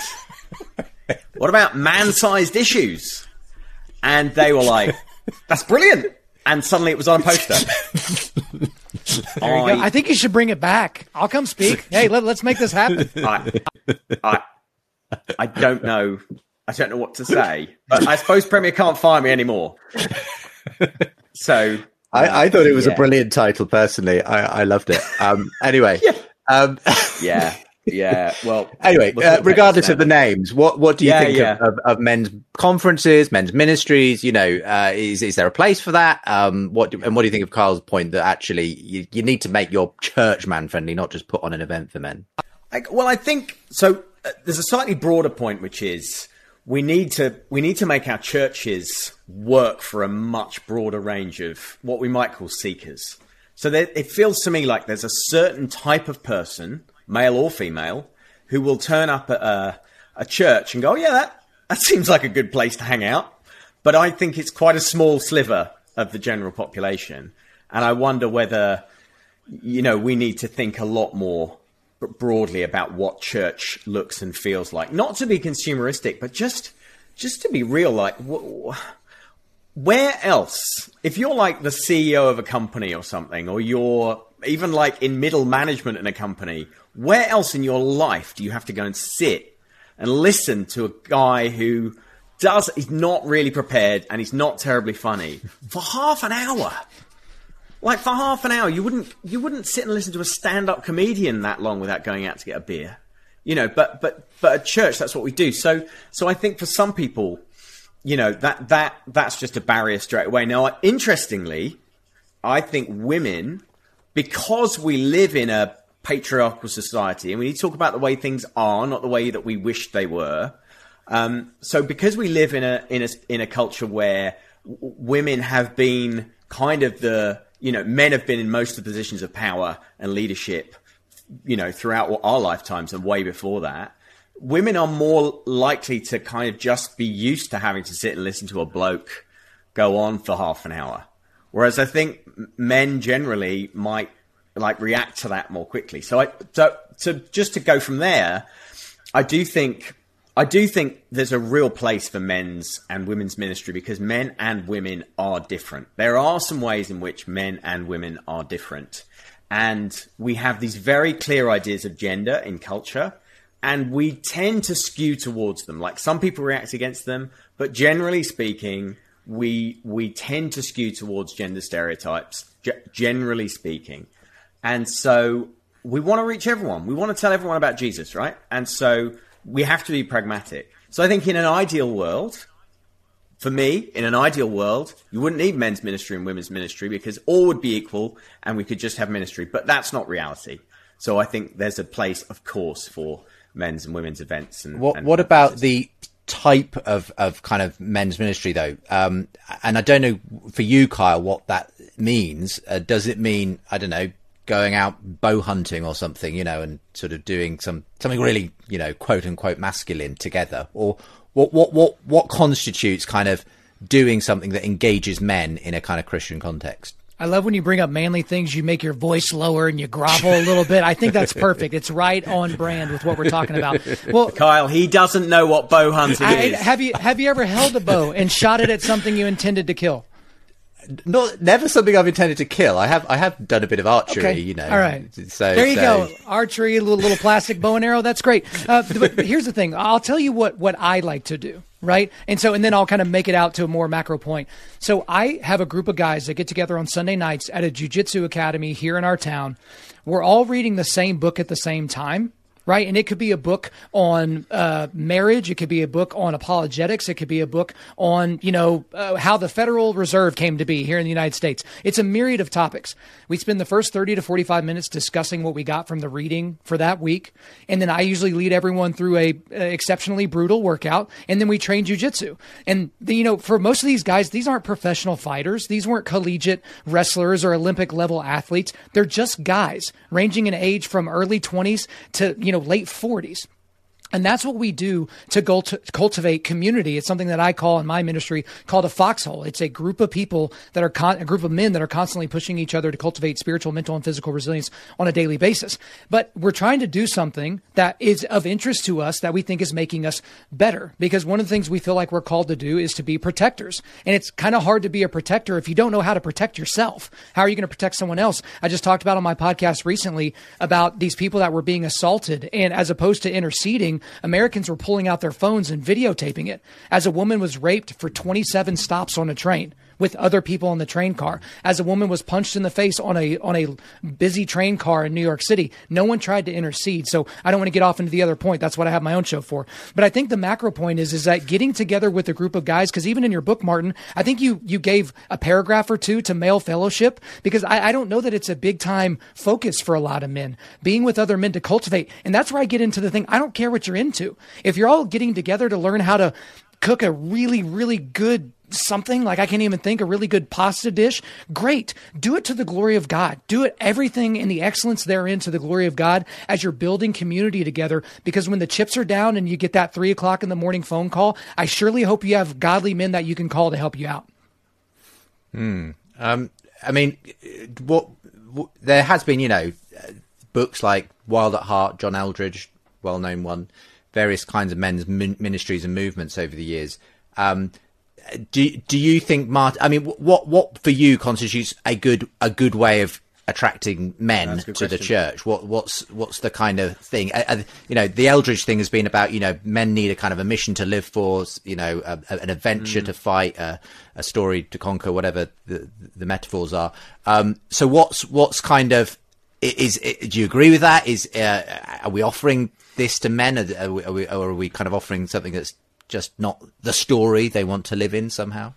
what about man-sized issues? And they were like, that's brilliant. And suddenly it was on a poster. There you I, go. I think you should bring it back. I'll come speak. Hey, let, let's make this happen. I, I, I don't know. I don't know what to say. But I suppose Premier can't fire me anymore. So I, I thought it was yeah. a brilliant title. Personally, I, I loved it. Um, anyway, yeah. Um, yeah, yeah. Well, anyway, uh, regardless of the names, what what do you yeah, think yeah. Of, of, of men's conferences, men's ministries? You know, uh, is is there a place for that? Um, what and what do you think of Carl's point that actually you, you need to make your church man friendly, not just put on an event for men? I, well, I think so. Uh, there's a slightly broader point, which is we need to we need to make our churches work for a much broader range of what we might call seekers. So there, it feels to me like there's a certain type of person, male or female, who will turn up at a, a church and go, oh, yeah, that, that seems like a good place to hang out. But I think it's quite a small sliver of the general population. And I wonder whether, you know, we need to think a lot more broadly about what church looks and feels like. Not to be consumeristic, but just just to be real, like, wh- where else? If you're like the C E O of a company or something, or you're even like in middle management in a company, where else in your life do you have to go and sit and listen to a guy who does, he's not really prepared and he's not terribly funny for half an hour? Like for half an hour, you wouldn't you wouldn't sit and listen to a stand-up comedian that long without going out to get a beer, you know. But but but at church, that's what we do. So so I think for some people, you know, that that that's just a barrier straight away. Now, interestingly, I think women, because we live in a patriarchal society, and we need to talk about the way things are, not the way that we wish they were. Um, so because we live in a in a in a culture where w- women have been kind of the You know, men have been in most of the positions of power and leadership, you know, throughout our lifetimes and way before that. Women are more likely to kind of just be used to having to sit and listen to a bloke go on for half an hour. Whereas I think men generally might like react to that more quickly. So I, so, so just to go from there, I do think, I do think there's a real place for men's and women's ministry because men and women are different. There are some ways in which men and women are different. And we have these very clear ideas of gender in culture, and we tend to skew towards them. Like some people react against them, but generally speaking, we we tend to skew towards gender stereotypes, g- generally speaking. And so we want to reach everyone. We want to tell everyone about Jesus, right? And so we have to be pragmatic. So I think in an ideal world, for me, in an ideal world, you wouldn't need men's ministry and women's ministry because all would be equal and we could just have ministry. But that's not reality. So I think there's a place, of course, for men's and women's events. And what, and what about the type of, of kind of men's ministry, though? Um, and I don't know for you, Kyle, what that means. Uh, does it mean, I don't know, going out bow hunting or something, you know, and sort of doing some something really, you know, quote unquote masculine together? Or what what what what constitutes kind of doing something that engages men in a kind of Christian context? I love when you bring up manly things, you make your voice lower and you grovel a little bit. I think that's perfect. It's right on brand with what we're talking about. Well, Kyle, he doesn't know what bow hunting I, is. Have you have you ever held a bow and shot it at something you intended to kill? Not never something I've intended to kill. I have I have done a bit of archery, okay. you know. All right. So there you so. go. Archery, a little, little plastic bow and arrow. That's great. Uh, but, but here's the thing. I'll tell you what what I like to do, right? And so and then I'll kind of make it out to a more macro point. So I have a group of guys that get together on Sunday nights at a jiu-jitsu academy here in our town. We're all reading the same book at the same time. Right. And it could be a book on uh, marriage. It could be a book on apologetics. It could be a book on, you know, uh, how the Federal Reserve came to be here in the United States. It's a myriad of topics. We spend the first thirty to forty-five minutes discussing what we got from the reading for that week. And then I usually lead everyone through a, a exceptionally brutal workout. And then we train jujitsu. And, the, you know, for most of these guys, these aren't professional fighters. These weren't collegiate wrestlers or Olympic level athletes. They're just guys ranging in age from early twenties to, you know, late forties. And that's what we do to cultivate community. It's something that I call in my ministry called a foxhole. It's a group of people that are con- a group of men that are constantly pushing each other to cultivate spiritual, mental, and physical resilience on a daily basis. But we're trying to do something that is of interest to us that we think is making us better. Because one of the things we feel like we're called to do is to be protectors. And it's kind of hard to be a protector if you don't know how to protect yourself. How are you going to protect someone else? I just talked about on my podcast recently about these people that were being assaulted. And as opposed to interceding, Americans were pulling out their phones and videotaping it as a woman was raped for twenty-seven stops on a train. with other people in the train car. As a woman was punched in the face on a on a busy train car in New York City, no one tried to intercede. So I don't want to get off into the other point. That's what I have my own show for. But I think the macro point is, is that getting together with a group of guys, because even in your book, Martin, I think you you gave a paragraph or two to male fellowship, because I, I don't know that it's a big time focus for a lot of men, being with other men to cultivate. And that's where I get into the thing. I don't care what you're into. If you're all getting together to learn how to cook a really, really good something, like I can't even think, a really good pasta dish, great. Do it to the glory of God. Do it, everything in the excellence therein, to the glory of God, as you're building community together. Because when the chips are down and you get that three o'clock in the morning phone call, I surely hope you have godly men that you can call to help you out. Hmm. Um, I mean, what, what there has been, you know, books like Wild at Heart, John Eldredge, well-known one, various kinds of men's min- ministries and movements over the years. Um, do do you think, Martin? I mean, what what for you constitutes a good a good way of attracting men to question. the church? What what's what's the kind of thing? Uh, you know, the Eldredge thing has been about, you know, men need a kind of a mission to live for, you know, a, a, an adventure mm. to fight, a, a story to conquer, whatever the, the metaphors are. Um, so what's what's kind of is, is do you agree with that? Is uh, are we offering this to men, or are, we, are we, or are we kind of offering something that's just not the story they want to live in somehow?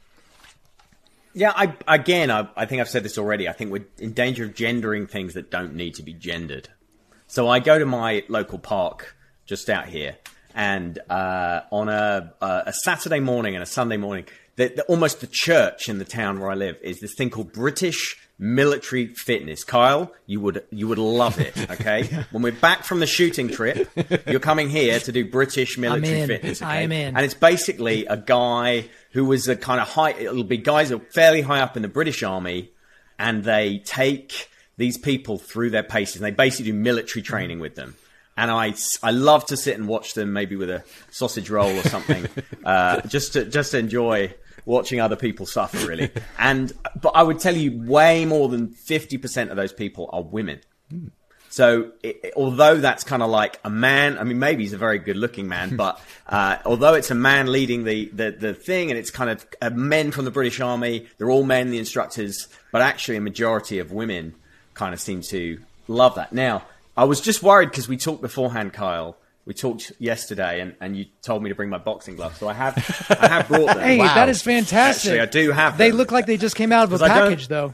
Yeah, I, again, I, I think I've said this already. I think we're in danger of gendering things that don't need to be gendered. So I go to my local park just out here, and uh, on a, a Saturday morning and a Sunday morning, the, the, almost the church in the town where I live is this thing called British Military Fitness. Kyle, you would you would love it, okay? When we're back from the shooting trip, you're coming here to do British Military Fitness, okay? I am in. And it's basically a guy who was a kind of high, it'll be guys who are fairly high up in the British Army, and they take these people through their paces, and they basically do military training with them. And I, I love to sit and watch them, maybe with a sausage roll or something, uh, just to just to enjoy watching other people suffer, really. And but I would tell you, way more than fifty percent of those people are women. Mm. So it, although that's kind of like a man, I mean, maybe he's a very good-looking man, but uh, although it's a man leading the, the, the thing, and it's kind of uh, men from the British Army, they're all men, the instructors, but actually a majority of women kind of seem to love that. Now, I was just worried because we talked beforehand, Kyle. We talked yesterday, and, and you told me to bring my boxing gloves, so I have I have brought them. Hey, wow. That is fantastic! Actually, I do have them. They look like they just came out of a package, though.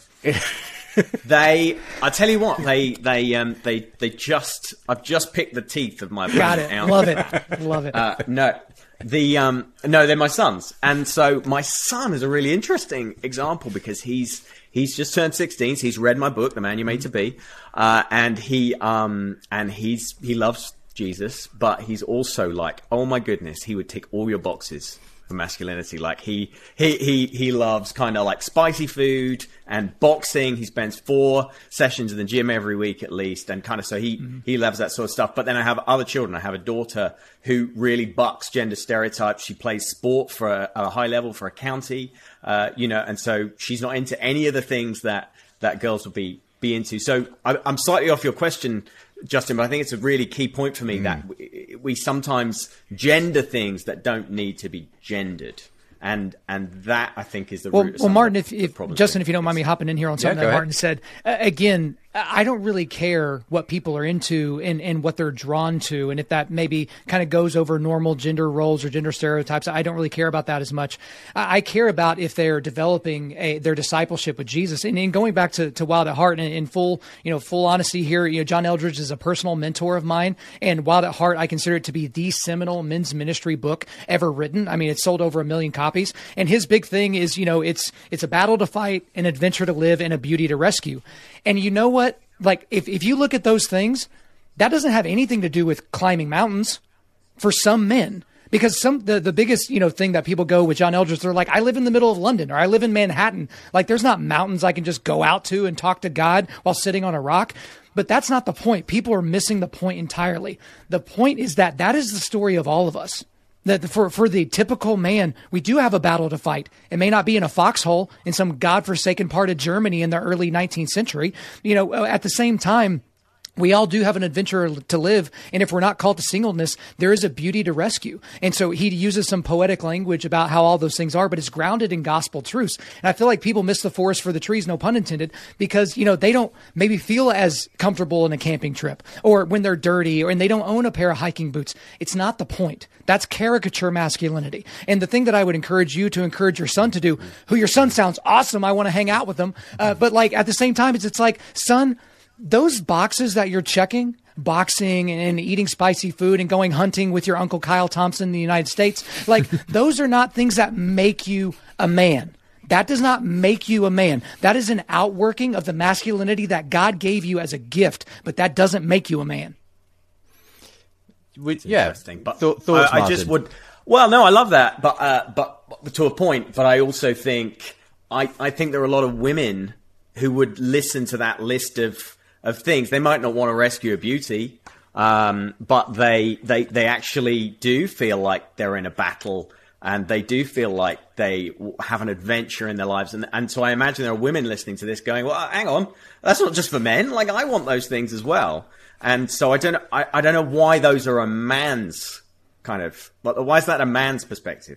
They, I tell you what, they they um they they just I've just picked the teeth of my got it. Out. Love it, love it. Uh, no, the um no, they're my sons, and so my son is a really interesting example because he's. He's just turned sixteen. So he's read my book, The Man You Made to Be, uh, and he um and he's he loves Jesus, but he's also like, oh my goodness, he would tick all your boxes for masculinity. Like he he he he loves kind of like spicy food and boxing. He spends four sessions in the gym every week at least, and kind of so he mm-hmm. he loves that sort of stuff. But then I have other children. I have a daughter who really bucks gender stereotypes. She plays sport for a, a high level for a county. Uh, you know, and so she's not into any of the things that, that girls would be, be into. So I, I'm slightly off your question, Justin, but I think it's a really key point for me mm. that we, we sometimes gender things that don't need to be gendered. And and that, I think, is the well, root of Well, Martin, if, the if problems Justin, if you don't mind me hopping in here on something yeah, that ahead. Martin said, uh, again, I don't really care what people are into and, and what they're drawn to. And if that maybe kind of goes over normal gender roles or gender stereotypes, I don't really care about that as much. I, I care about if they're developing a, their discipleship with Jesus. And, and going back to, to Wild at Heart, and in full, you know, full honesty here, you know, John Eldredge is a personal mentor of mine. And Wild at Heart, I consider it to be the seminal men's ministry book ever written. I mean, it's sold over a million copies. And his big thing is, you know, it's it's a battle to fight, an adventure to live, and a beauty to rescue. And you know what? Like, if, if you look at those things, that doesn't have anything to do with climbing mountains for some men. Because some the, the biggest, you know, thing that people go with John Eldredge, they're like, I live in the middle of London, or I live in Manhattan. Like, there's not mountains I can just go out to and talk to God while sitting on a rock. But that's not the point. People are missing the point entirely. The point is that that is the story of all of us. That for, for the typical man, we do have a battle to fight. It may not be in a foxhole in some godforsaken part of Germany in the early nineteenth century. You know, at the same time, we all do have an adventure to live. And if we're not called to singleness, there is a beauty to rescue. And so he uses some poetic language about how all those things are, but it's grounded in gospel truths. And I feel like people miss the forest for the trees, no pun intended, because, you know, they don't maybe feel as comfortable in a camping trip or when they're dirty or and they don't own a pair of hiking boots. It's not the point. That's caricature masculinity. And the thing that I would encourage you to encourage your son to do, who your son sounds awesome, I want to hang out with them. Uh, but like at the same time, it's, it's like, son, those boxes that you're checking, boxing and eating spicy food and going hunting with your Uncle Kyle Thompson in the United States, like those are not things that make you a man. That does not make you a man. That is an outworking of the masculinity that God gave you as a gift, but that doesn't make you a man. It's yeah, interesting. But Th- thoughts, I, I just would. Well, no, I love that, but uh, but to a point. But I also think I I think there are a lot of women who would listen to that list of of things. They might not want to rescue a beauty, um, but they they they actually do feel like they're in a battle, and they do feel like they have an adventure in their lives. And and so I imagine there are women listening to this going, well, hang on, that's not just for men. Like I want those things as well. And so I don't I, I don't know why those are a man's kind of. Why is that a man's perspective?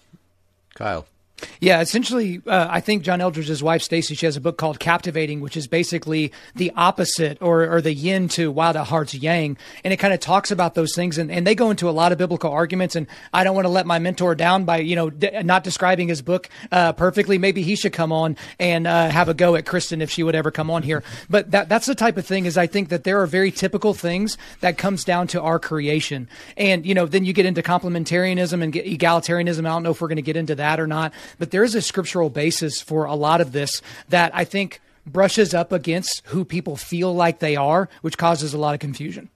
Kyle. Yeah, essentially, uh, I think John Eldridge's wife, Stacy, she has a book called Captivating, which is basically the opposite or, or the yin to Wild at Heart's yang. And it kind of talks about those things. And, and they go into a lot of biblical arguments. And I don't want to let my mentor down by, you know, d- not describing his book uh, perfectly. Maybe he should come on and uh, have a go at Kristen if she would ever come on here. But that that's the type of thing is I think that there are very typical things that comes down to our creation. And, you know, then you get into complementarianism and get egalitarianism. I don't know if we're going to get into that or not. But there is a scriptural basis for a lot of this that I think brushes up against who people feel like they are, which causes a lot of confusion.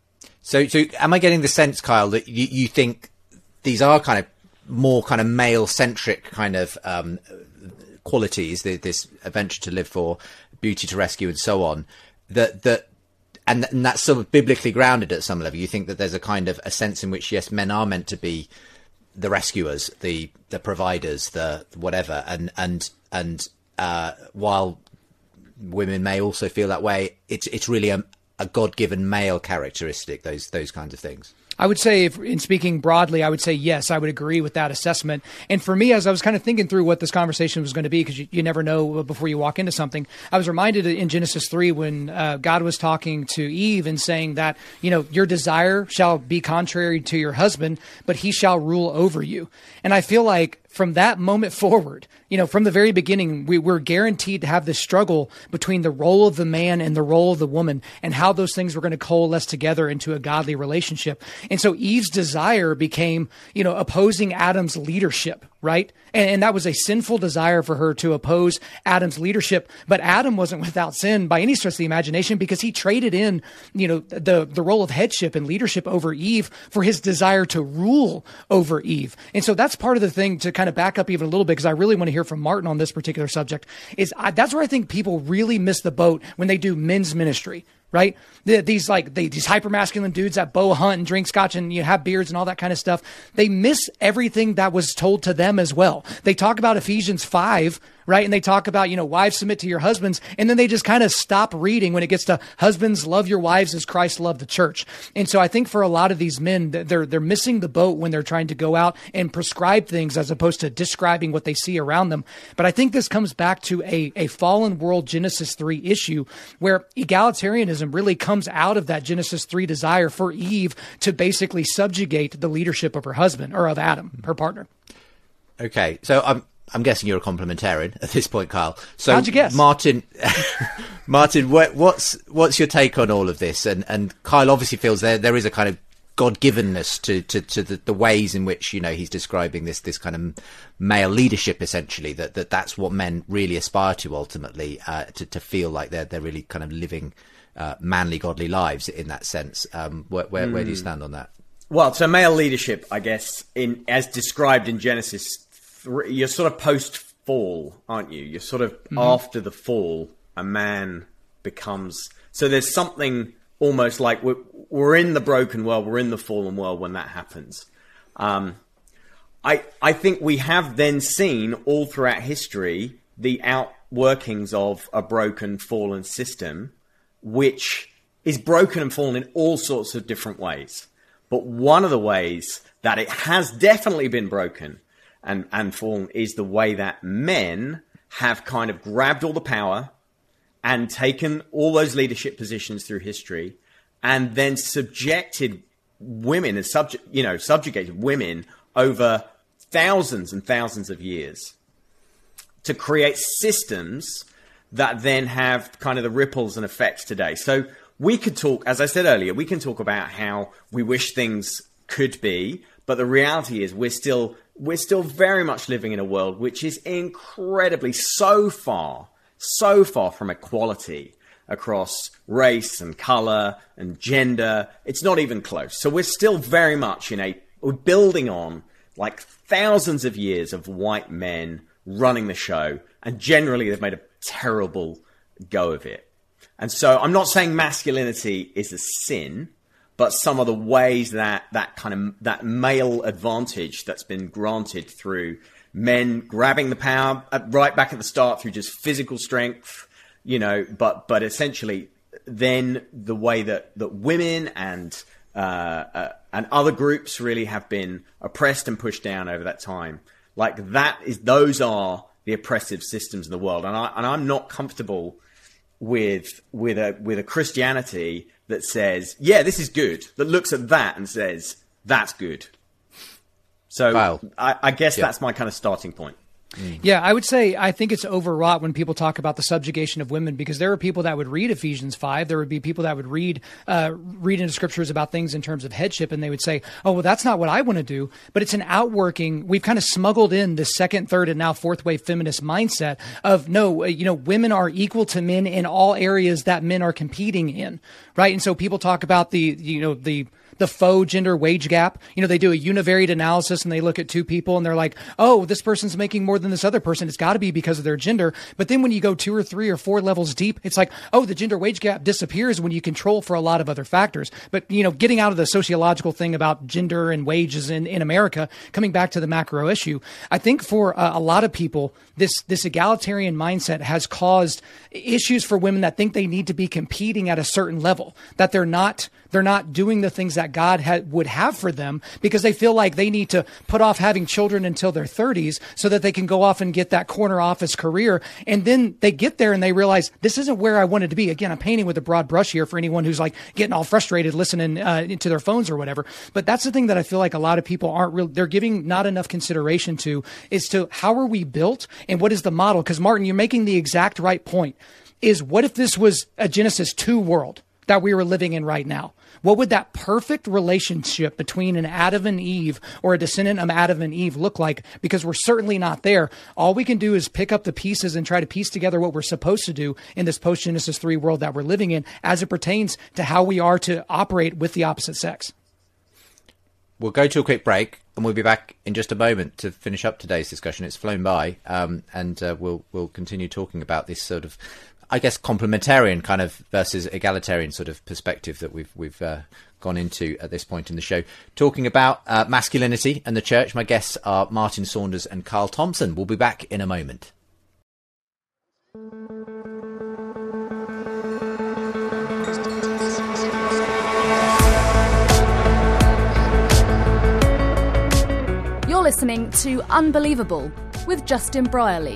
So, so am I getting the sense, Kyle, that you, you think these are kind of more kind of male-centric kind of um, qualities, the, this adventure to live for, beauty to rescue, and so on, that that and, and that's sort of biblically grounded at some level? You think that there's a kind of a sense in which, yes, men are meant to be the rescuers, the the providers, the whatever, and and and uh, while women may also feel that way, it's it's really a, a God-given male characteristic. Those those kinds of things. I would say, if, in speaking broadly, I would say yes, I would agree with that assessment. And for me, as I was kind of thinking through what this conversation was going to be, because you, you never know before you walk into something, I was reminded in Genesis three when uh, God was talking to Eve and saying that, you know, your desire shall be contrary to your husband, but he shall rule over you. And I feel like from that moment forward, you know, from the very beginning, we were guaranteed to have this struggle between the role of the man and the role of the woman and how those things were going to coalesce together into a godly relationship. And so Eve's desire became, you know, opposing Adam's leadership, right? And, and that was a sinful desire for her to oppose Adam's leadership. But Adam wasn't without sin by any stretch of the imagination because he traded in, you know, the, the role of headship and leadership over Eve for his desire to rule over Eve. And so that's part of the thing to kind of back up even a little bit, because I really want to hear from Martin on this particular subject, is I, that's where I think people really miss the boat when they do men's ministry. Right? The, these like they, these hyper masculine dudes that bow hunt and drink scotch and you know, have beards and all that kind of stuff. They miss everything that was told to them as well. They talk about Ephesians five, right? And they talk about, you know, wives submit to your husbands. And then they just kind of stop reading when it gets to husbands love your wives as Christ loved the church. And so I think for a lot of these men, they're, they're missing the boat when they're trying to go out and prescribe things as opposed to describing what they see around them. But I think this comes back to a, a fallen world Genesis three issue where egalitarianism really comes out of that Genesis three desire for Eve to basically subjugate the leadership of her husband or of Adam, her partner. Okay. So I'm, I'm guessing you're a complementarian at this point, Kyle. So how'd you guess? Martin, Martin, what, what's, what's your take on all of this? And, and Kyle obviously feels there, there is a kind of God-givenness to, to, to the, the ways in which, you know, he's describing this, this kind of male leadership, essentially, that, that that's what men really aspire to ultimately, uh, to, to feel like they're, they're really kind of living, uh, manly, godly lives in that sense. Um, where, where, mm. where do you stand on that? Well, so male leadership, I guess, in, as described in Genesis three, you're sort of post-fall, aren't you? You're sort of mm-hmm. after the fall, a man becomes, so there's something almost like we're, we're in the broken world, we're in the fallen world when that happens. Um, I I think we have then seen all throughout history the outworkings of a broken, fallen system, which is broken and fallen in all sorts of different ways. But one of the ways that it has definitely been broken and, and fallen is the way that men have kind of grabbed all the power and taken all those leadership positions through history and then subjected women and subject, you know, subjugated women over thousands and thousands of years to create systems that then have kind of the ripples and effects today. So we could talk, as I said earlier, we can talk about how we wish things could be, but the reality is we're still we're still very much living in a world which is incredibly so far, so far from equality across race and color and gender. It's not even close. So we're still very much in a, we're building on like thousands of years of white men running the show, and generally they've made a terrible go of it. And so I'm not saying masculinity is a sin, but some of the ways that that kind of that male advantage that's been granted through men grabbing the power right back at the start through just physical strength, you know, but but essentially then the way that, that women and uh, uh, and other groups really have been oppressed and pushed down over that time. Like that is those are the oppressive systems in the world, and I and I'm not comfortable with with a with a Christianity that says, yeah, this is good, that looks at that and says that's good. So wow. I, I guess yeah. that's my kind of starting point. Mm. Yeah, I would say I think it's overwrought when people talk about the subjugation of women, because there are people that would read Ephesians five. There would be people that would read uh, read into scriptures about things in terms of headship, and they would say, oh, well, that's not what I want to do. But it's an outworking. We've kind of smuggled in the second, third, and now fourth wave feminist mindset of, no, you know, women are equal to men in all areas that men are competing in, right? And so people talk about the, you know, the the faux gender wage gap. You know, they do a univariate analysis and they look at two people and they're like, oh, this person's making more than this other person. It's got to be because of their gender. But then when you go two or three or four levels deep, it's like, oh, the gender wage gap disappears when you control for a lot of other factors. But, you know, getting out of the sociological thing about gender and wages in, in America, coming back to the macro issue, I think for uh, a lot of people, this, this egalitarian mindset has caused issues for women that think they need to be competing at a certain level, that they're not, they're not doing the things that God ha- would have for them because they feel like they need to put off having children until their thirties so that they can go off and get that corner office career. And then they get there and they realize this isn't where I wanted to be. Again, I'm painting with a broad brush here for anyone who's like getting all frustrated listening uh, to their phones or whatever. But that's the thing that I feel like a lot of people aren't real. They're giving not enough consideration to is to how are we built and what is the model? Because Martin, you're making the exact right point. Is what if this was a Genesis two world that we were living in right now? What would that perfect relationship between an Adam and Eve or a descendant of Adam and Eve look like? Because we're certainly not there. All we can do is pick up the pieces and try to piece together what we're supposed to do in this post-Genesis three world that we're living in as it pertains to how we are to operate with the opposite sex. We'll go to a quick break and we'll be back in just a moment to finish up today's discussion. It's flown by, um, and uh, we'll we'll continue talking about this sort of, I guess, complementarian kind of versus egalitarian sort of perspective that we've we've uh, gone into at this point in the show. Talking about uh, masculinity and the church, my guests are Martin Saunders and Carl Thompson. We'll be back in a moment. You're listening to Unbelievable with Justin Brierley.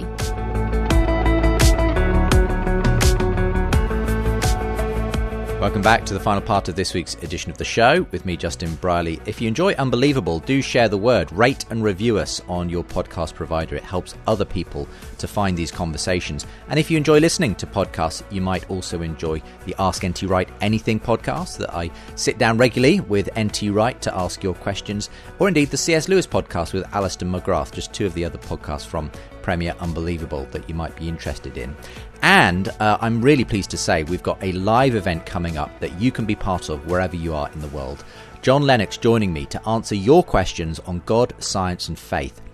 Welcome back to the final part of this week's edition of the show with me, Justin Brierley. If you enjoy Unbelievable, do share the word, rate and review us on your podcast provider. It helps other people to find these conversations. And if you enjoy listening to podcasts, you might also enjoy the Ask N T Wright Anything podcast that I sit down regularly with N T Wright to ask your questions, or indeed the C S Lewis podcast with Alistair McGrath, just two of the other podcasts from Premier Unbelievable that you might be interested in. And uh, I'm really pleased to say we've got a live event coming up that you can be part of wherever you are in the world. John Lennox joining me to answer your questions on God, science and faith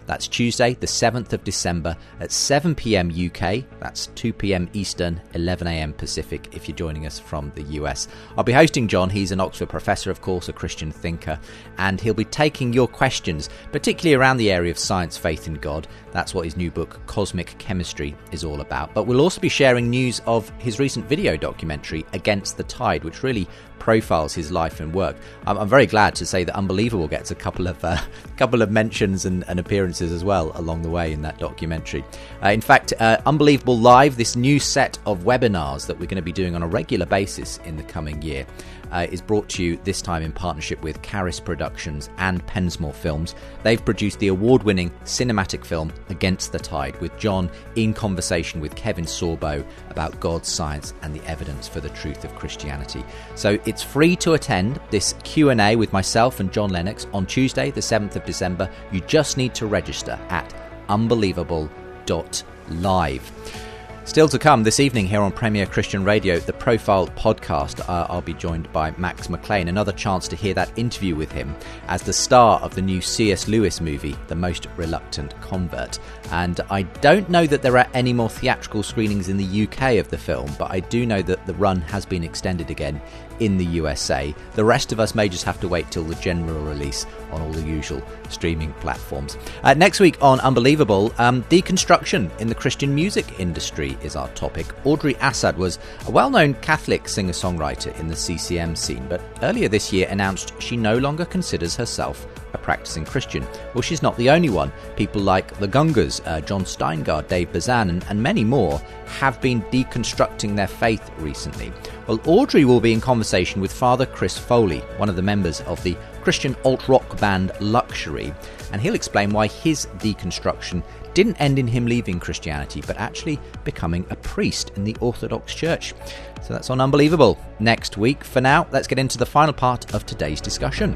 That's Tuesday, the seventh of December at seven p.m. U K. That's two p.m. Eastern, eleven a.m. Pacific if you're joining us from the U S. I'll be hosting John. He's an Oxford professor, of course, a Christian thinker, and he'll be taking your questions, particularly around the area of science, faith in God. That's what his new book, Cosmic Chemistry, is all about. But we'll also be sharing news of his recent video documentary, Against the Tide, which really profiles his life and work. I'm, I'm very glad to say that Unbelievable gets a couple of uh, couple of mentions and, and appearances as well along the way in that documentary. Uh, in fact, uh, Unbelievable Live, this new set of webinars that we're going to be doing on a regular basis in the coming year, Uh, is brought to you this time in partnership with Caris Productions and Pensmore Films. They've produced the award-winning cinematic film Against the Tide, with John in conversation with Kevin Sorbo about God's science and the evidence for the truth of Christianity. So it's free to attend this Q and A with myself and John Lennox on Tuesday, the seventh of December. You just need to register at unbelievable dot live. Still to come this evening here on Premier Christian Radio, the Profile podcast. Uh, I'll be joined by Max McLean. Another chance to hear that interview with him as the star of the new C S Lewis movie, The Most Reluctant Convert. And I don't know that there are any more theatrical screenings in the U K of the film, but I do know that the run has been extended again in the U S A. The rest of us may just have to wait till the general release on all the usual streaming platforms. Uh, next week on Unbelievable, um, deconstruction in the Christian music industry is our topic. Audrey Assad was a well-known Catholic singer-songwriter in the C C M scene, but earlier this year announced she no longer considers herself a practicing Christian. Well, she's not the only one. People like the Gungers, uh, John Steingard, Dave Bazan, and, and many more have been deconstructing their faith recently. Well, Audrey will be in conversation with Father Chris Foley, one of the members of the Christian alt-rock band Luxury, and he'll explain why his deconstruction didn't end in him leaving Christianity, but actually becoming a priest in the Orthodox Church. So that's on Unbelievable next week. For now, let's get into the final part of today's discussion.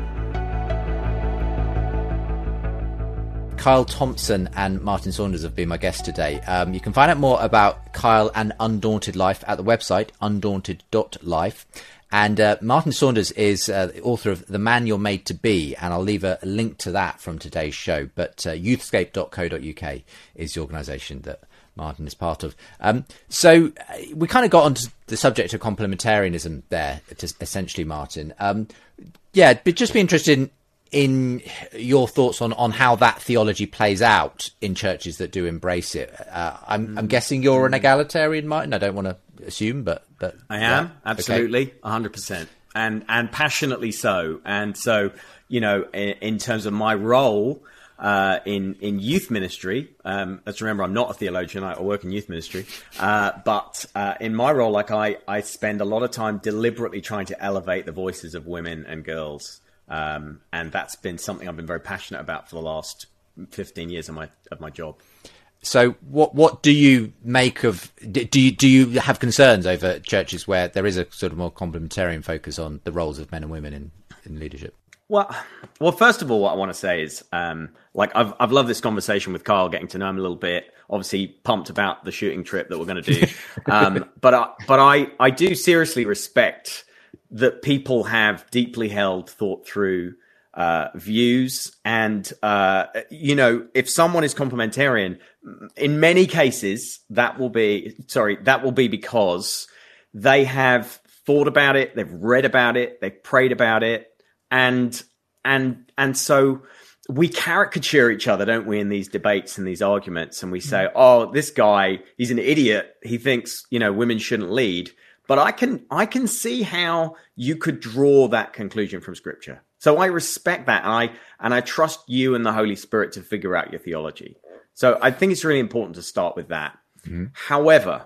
Kyle Thompson and Martin Saunders have been my guests today. Um, you can find out more about Kyle and Undaunted Life at the website, undaunted dot life. And uh, Martin Saunders is uh, the author of The Man You're Made to Be, and I'll leave a link to that from today's show. But uh, youthscape dot co dot uk is the organisation that Martin is part of. Um, so uh, we kind of got onto the subject of complementarianism there, essentially, Martin. Um, yeah, but just be interested in in your thoughts on, on how that theology plays out in churches that do embrace it. Uh, I'm, mm. I'm guessing you're an egalitarian, Martin. I don't want to assume, but... but I am, yeah. absolutely, okay. one hundred percent. And, and passionately so. And so, you know, in, in terms of my role uh, in, in youth ministry, um, let's remember I'm not a theologian, I work in youth ministry, uh, but uh, in my role, like I, I spend a lot of time deliberately trying to elevate the voices of women and girls. Um, and that's been something I've been very passionate about for the last fifteen years of my of my job. So, what what do you make of? Do you do you have concerns over churches where there is a sort of more complementarian focus on the roles of men and women in, in leadership? Well, well, first of all, what I want to say is, um, like, I've I've loved this conversation with Kyle, getting to know him a little bit. Obviously, pumped about the shooting trip that we're going to do, um, but I, but I I do seriously respect that people have deeply held, thought through uh, views. And, uh, you know, if someone is complementarian, in many cases, that will be, sorry, that will be because they have thought about it, they've read about it, they've prayed about it. And, and, and so we caricature each other, don't we, in these debates and these arguments. And we say, oh, this guy, he's an idiot. He thinks, you know, women shouldn't lead. But I can I can see how you could draw that conclusion from Scripture. So I respect that, and I and I trust you and the Holy Spirit to figure out your theology. So I think it's really important to start with that. Mm-hmm. However,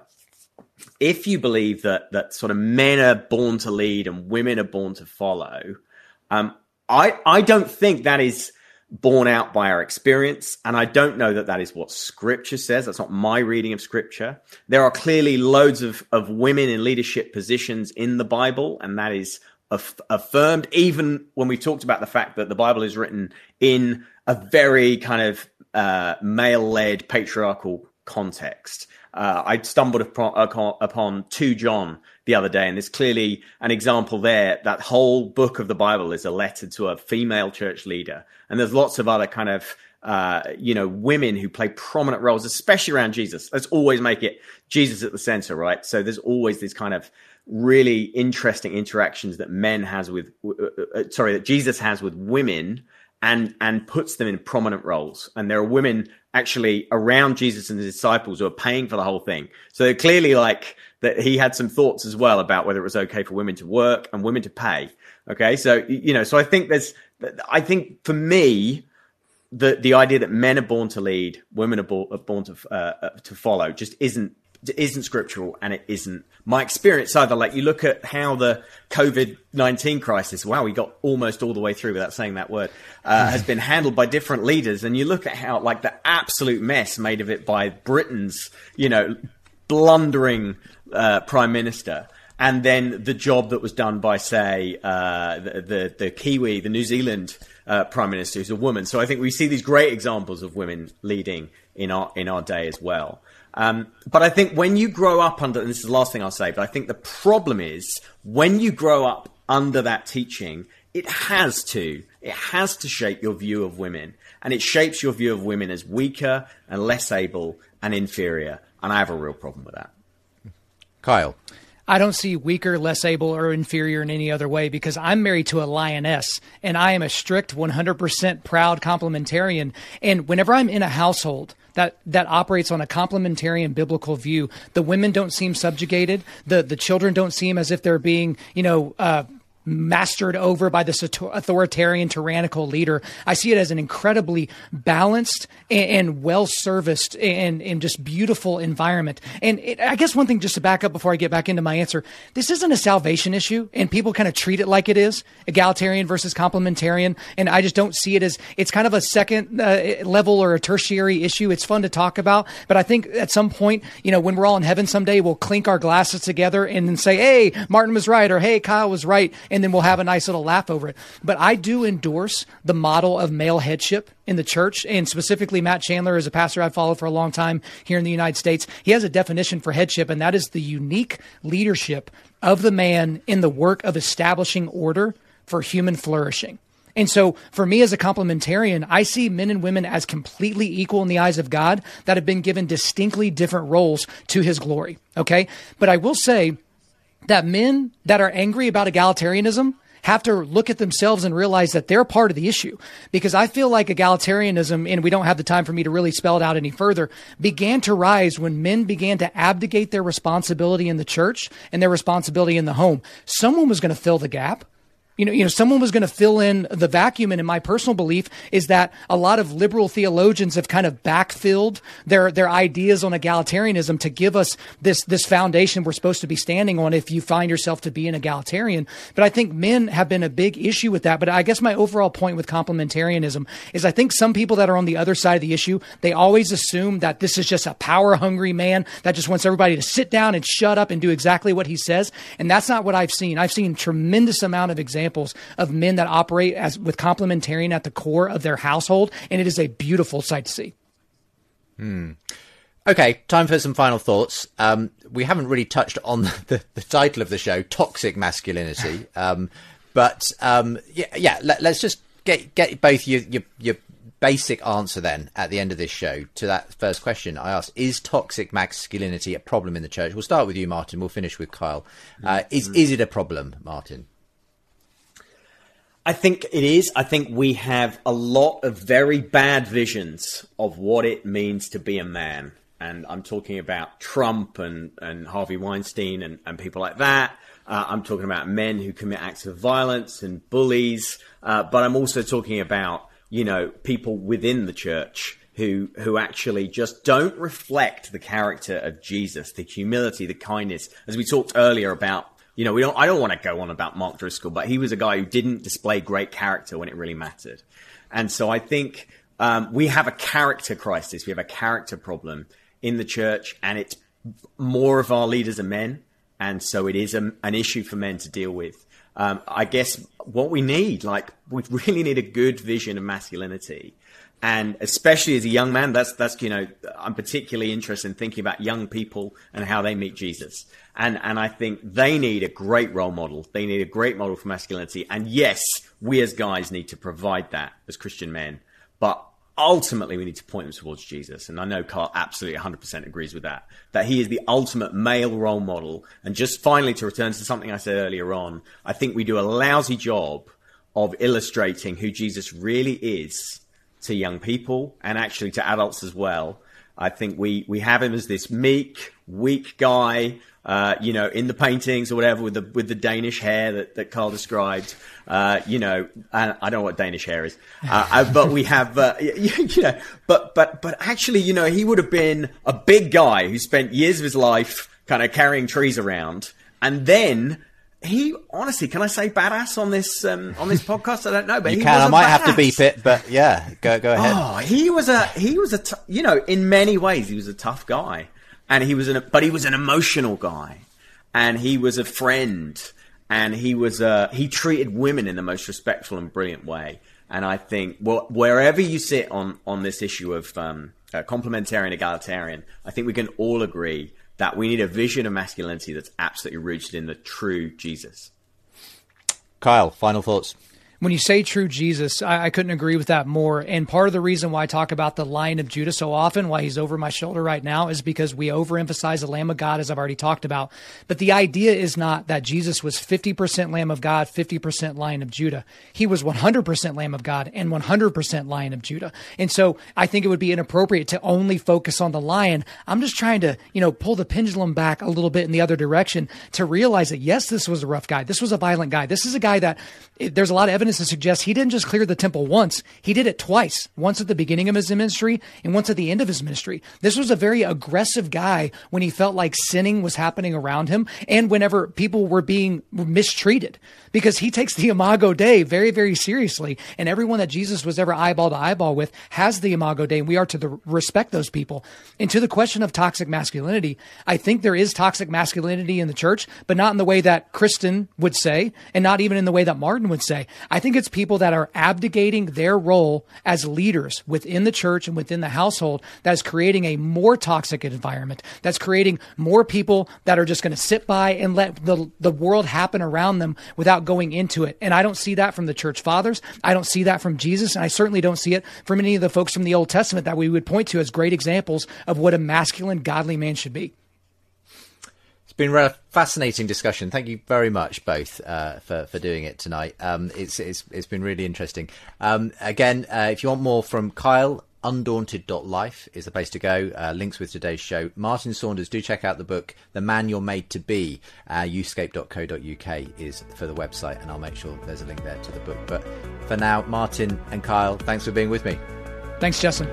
if you believe that that sort of men are born to lead and women are born to follow, um, I I don't think that is borne out by our experience. And I don't know that that is what Scripture says. That's not my reading of Scripture. There are clearly loads of, of women in leadership positions in the Bible, and that is aff- affirmed, even when we talked about the fact that the Bible is written in a very kind of uh, male-led patriarchal context. Uh, I stumbled upon, upon Second John the other day, and there's clearly an example there. That whole book of the Bible is a letter to a female church leader. And there's lots of other kind of uh, you know, women who play prominent roles, especially around Jesus. Let's always make it Jesus at the center, right? So there's always this kind of really interesting interactions that men has with, uh, sorry, that Jesus has with women, and and puts them in prominent roles. And there are women actually around Jesus and his disciples who are paying for the whole thing. So they're clearly like that he had some thoughts as well about whether it was okay for women to work and women to pay. Okay, so you know, so I think there's, I think for me, the the idea that men are born to lead, women are born, are born to uh, to follow, just isn't isn't scriptural, and it isn't my experience either. Like you look at how the COVID nineteen crisis, wow, we got almost all the way through without saying that word, uh, has been handled by different leaders, and you look at how like the absolute mess made of it by Britain's, you know, blundering uh, prime minister. And then the job that was done by, say, uh, the, the the Kiwi, the New Zealand uh, prime minister, who's a woman. So I think we see these great examples of women leading in our in our day as well. Um, but I think when you grow up under, and this is the last thing I'll say, but I think the problem is when you grow up under that teaching, it has to, it has to shape your view of women, and it shapes your view of women as weaker and less able and inferior. And I have a real problem with that. Kyle. I don't see weaker, less able, or inferior in any other way, because I'm married to a lioness, and I am a strict one hundred percent proud complementarian. And whenever I'm in a household that that operates on a complementarian biblical view, the women don't seem subjugated. The the children don't seem as if they're being, you know, uh, mastered over by this authoritarian, tyrannical leader. I see it as an incredibly balanced and, and well-serviced and, and just beautiful environment. And it, I guess one thing, just to back up before I get back into my answer, this isn't a salvation issue, and people kind of treat it like it is, egalitarian versus complementarian. And I just don't see it as, it's kind of a second uh, level or a tertiary issue. It's fun to talk about, but I think at some point, you know, when we're all in heaven someday, we'll clink our glasses together and then say, hey, Martin was right, or hey, Kyle was right. And then we'll have a nice little laugh over it. But I do endorse the model of male headship in the church, and specifically Matt Chandler is a pastor I've followed for a long time here in the United States. He has a definition for headship, and that is the unique leadership of the man in the work of establishing order for human flourishing. And so for me as a complementarian, I see men and women as completely equal in the eyes of God that have been given distinctly different roles to his glory. Okay. But I will say that men that are angry about egalitarianism have to look at themselves and realize that they're part of the issue. Because I feel like egalitarianism, and we don't have the time for me to really spell it out any further, began to rise when men began to abdicate their responsibility in the church and their responsibility in the home. Someone was going to fill the gap. You know, you know, someone was going to fill in the vacuum. And in my personal belief is that a lot of liberal theologians have kind of backfilled their, their ideas on egalitarianism to give us this, this foundation we're supposed to be standing on if you find yourself to be an egalitarian. But I think men have been a big issue with that. But I guess my overall point with complementarianism is I think some people that are on the other side of the issue, they always assume that this is just a power hungry man that just wants everybody to sit down and shut up and do exactly what he says. And that's not what I've seen. I've seen tremendous amount of examples of men that operate as with complementarian at the core of their household, and it is a beautiful sight to see. Hmm. Okay, time for some final thoughts. Um, we haven't really touched on the, the, the title of the show, Toxic Masculinity, um, but um, yeah, yeah let, let's just get get both your, your your basic answer then at the end of this show to that first question I asked. Is toxic masculinity a problem in the church? We'll start with you, Martin. We'll finish with Kyle. Uh, is is it a problem, Martin? I think it is. I think we have a lot of very bad visions of what it means to be a man. And I'm talking about Trump and, and Harvey Weinstein and, and people like that. Uh, I'm talking about men who commit acts of violence and bullies. Uh, but I'm also talking about, you know, people within the church who who actually just don't reflect the character of Jesus, the humility, the kindness. As we talked earlier about, you know, we don't. I don't want to go on about Mark Driscoll, but he was a guy who didn't display great character when it really mattered. And so I think um, we have a character crisis. We have a character problem in the church, and it's more of our leaders are men. And so it is a, an issue for men to deal with. Um, I guess what we need, like, we really need a good vision of masculinity. And especially as a young man, that's, that's, you know, I'm particularly interested in thinking about young people and how they meet Jesus. And, and I think they need a great role model. They need a great model for masculinity. And yes, we as guys need to provide that as Christian men. But ultimately we need to point them towards Jesus. And I know Carl absolutely one hundred percent agrees with that, that he is the ultimate male role model. And just finally, to return to something I said earlier on, I think we do a lousy job of illustrating who Jesus really is to young people and actually to adults as well. I think we, we have him as this meek, weak guy, uh, you know, in the paintings or whatever, with the with the Danish hair that, that Carl described. Uh, you know, and I don't know what Danish hair is, uh, but we have, uh, you, you know, but but but actually, you know, he would have been a big guy who spent years of his life kind of carrying trees around, and then he, honestly, can I say badass on this um, on this podcast? I don't know, but you he can. was I a might badass. have to beep it, but yeah, go go ahead. Oh, he was a he was a t- you know, in many ways he was a tough guy, and he was an but he was an emotional guy, and he was a friend, and he was a he treated women in the most respectful and brilliant way. And I think, well, wherever you sit on on this issue of um, uh, complementarian, egalitarian, I think we can all agree that we need a vision of masculinity that's absolutely rooted in the true Jesus. Kyle, final thoughts. When you say true Jesus, I, I couldn't agree with that more. And part of the reason why I talk about the Lion of Judah so often, why he's over my shoulder right now, is because we overemphasize the Lamb of God, as I've already talked about. But the idea is not that Jesus was fifty percent Lamb of God, fifty percent Lion of Judah. He was one hundred percent Lamb of God and one hundred percent Lion of Judah. And so I think it would be inappropriate to only focus on the lion. I'm just trying to, you know, pull the pendulum back a little bit in the other direction to realize that, yes, this was a rough guy. This was a violent guy. This is a guy that it, there's a lot of evidence to suggest he didn't just clear the temple once. He did it twice, once at the beginning of his ministry and once at the end of his ministry. This was a very aggressive guy when he felt like sinning was happening around him and whenever people were being mistreated, because he takes the Imago Dei very, very seriously. And everyone that Jesus was ever eyeball to eyeball with has the Imago Dei, and we are to the, respect those people. And to the question of toxic masculinity, I think there is toxic masculinity in the church, but not in the way that Kristen would say, and not even in the way that Martin would say. I think it's people that are abdicating their role as leaders within the church and within the household that is creating a more toxic environment, that's creating more people that are just going to sit by and let the, the world happen around them without going into it. And I don't see that from the church fathers. I don't see that from Jesus. And I certainly don't see it from any of the folks from the Old Testament that we would point to as great examples of what a masculine, godly man should be. It's been a fascinating discussion. Thank you very much, both, uh, for for doing it tonight. Um, it's it's it's been really interesting. Um, again, uh, if you want more from Kyle, undaunted dot life is the place to go. Uh, links with today's show. Martin Saunders, do check out the book, The Man You're Made to Be. Uh, youthscape dot co dot uk is for the website, and I'll make sure there's a link there to the book. But for now, Martin and Kyle, thanks for being with me. Thanks, Justin.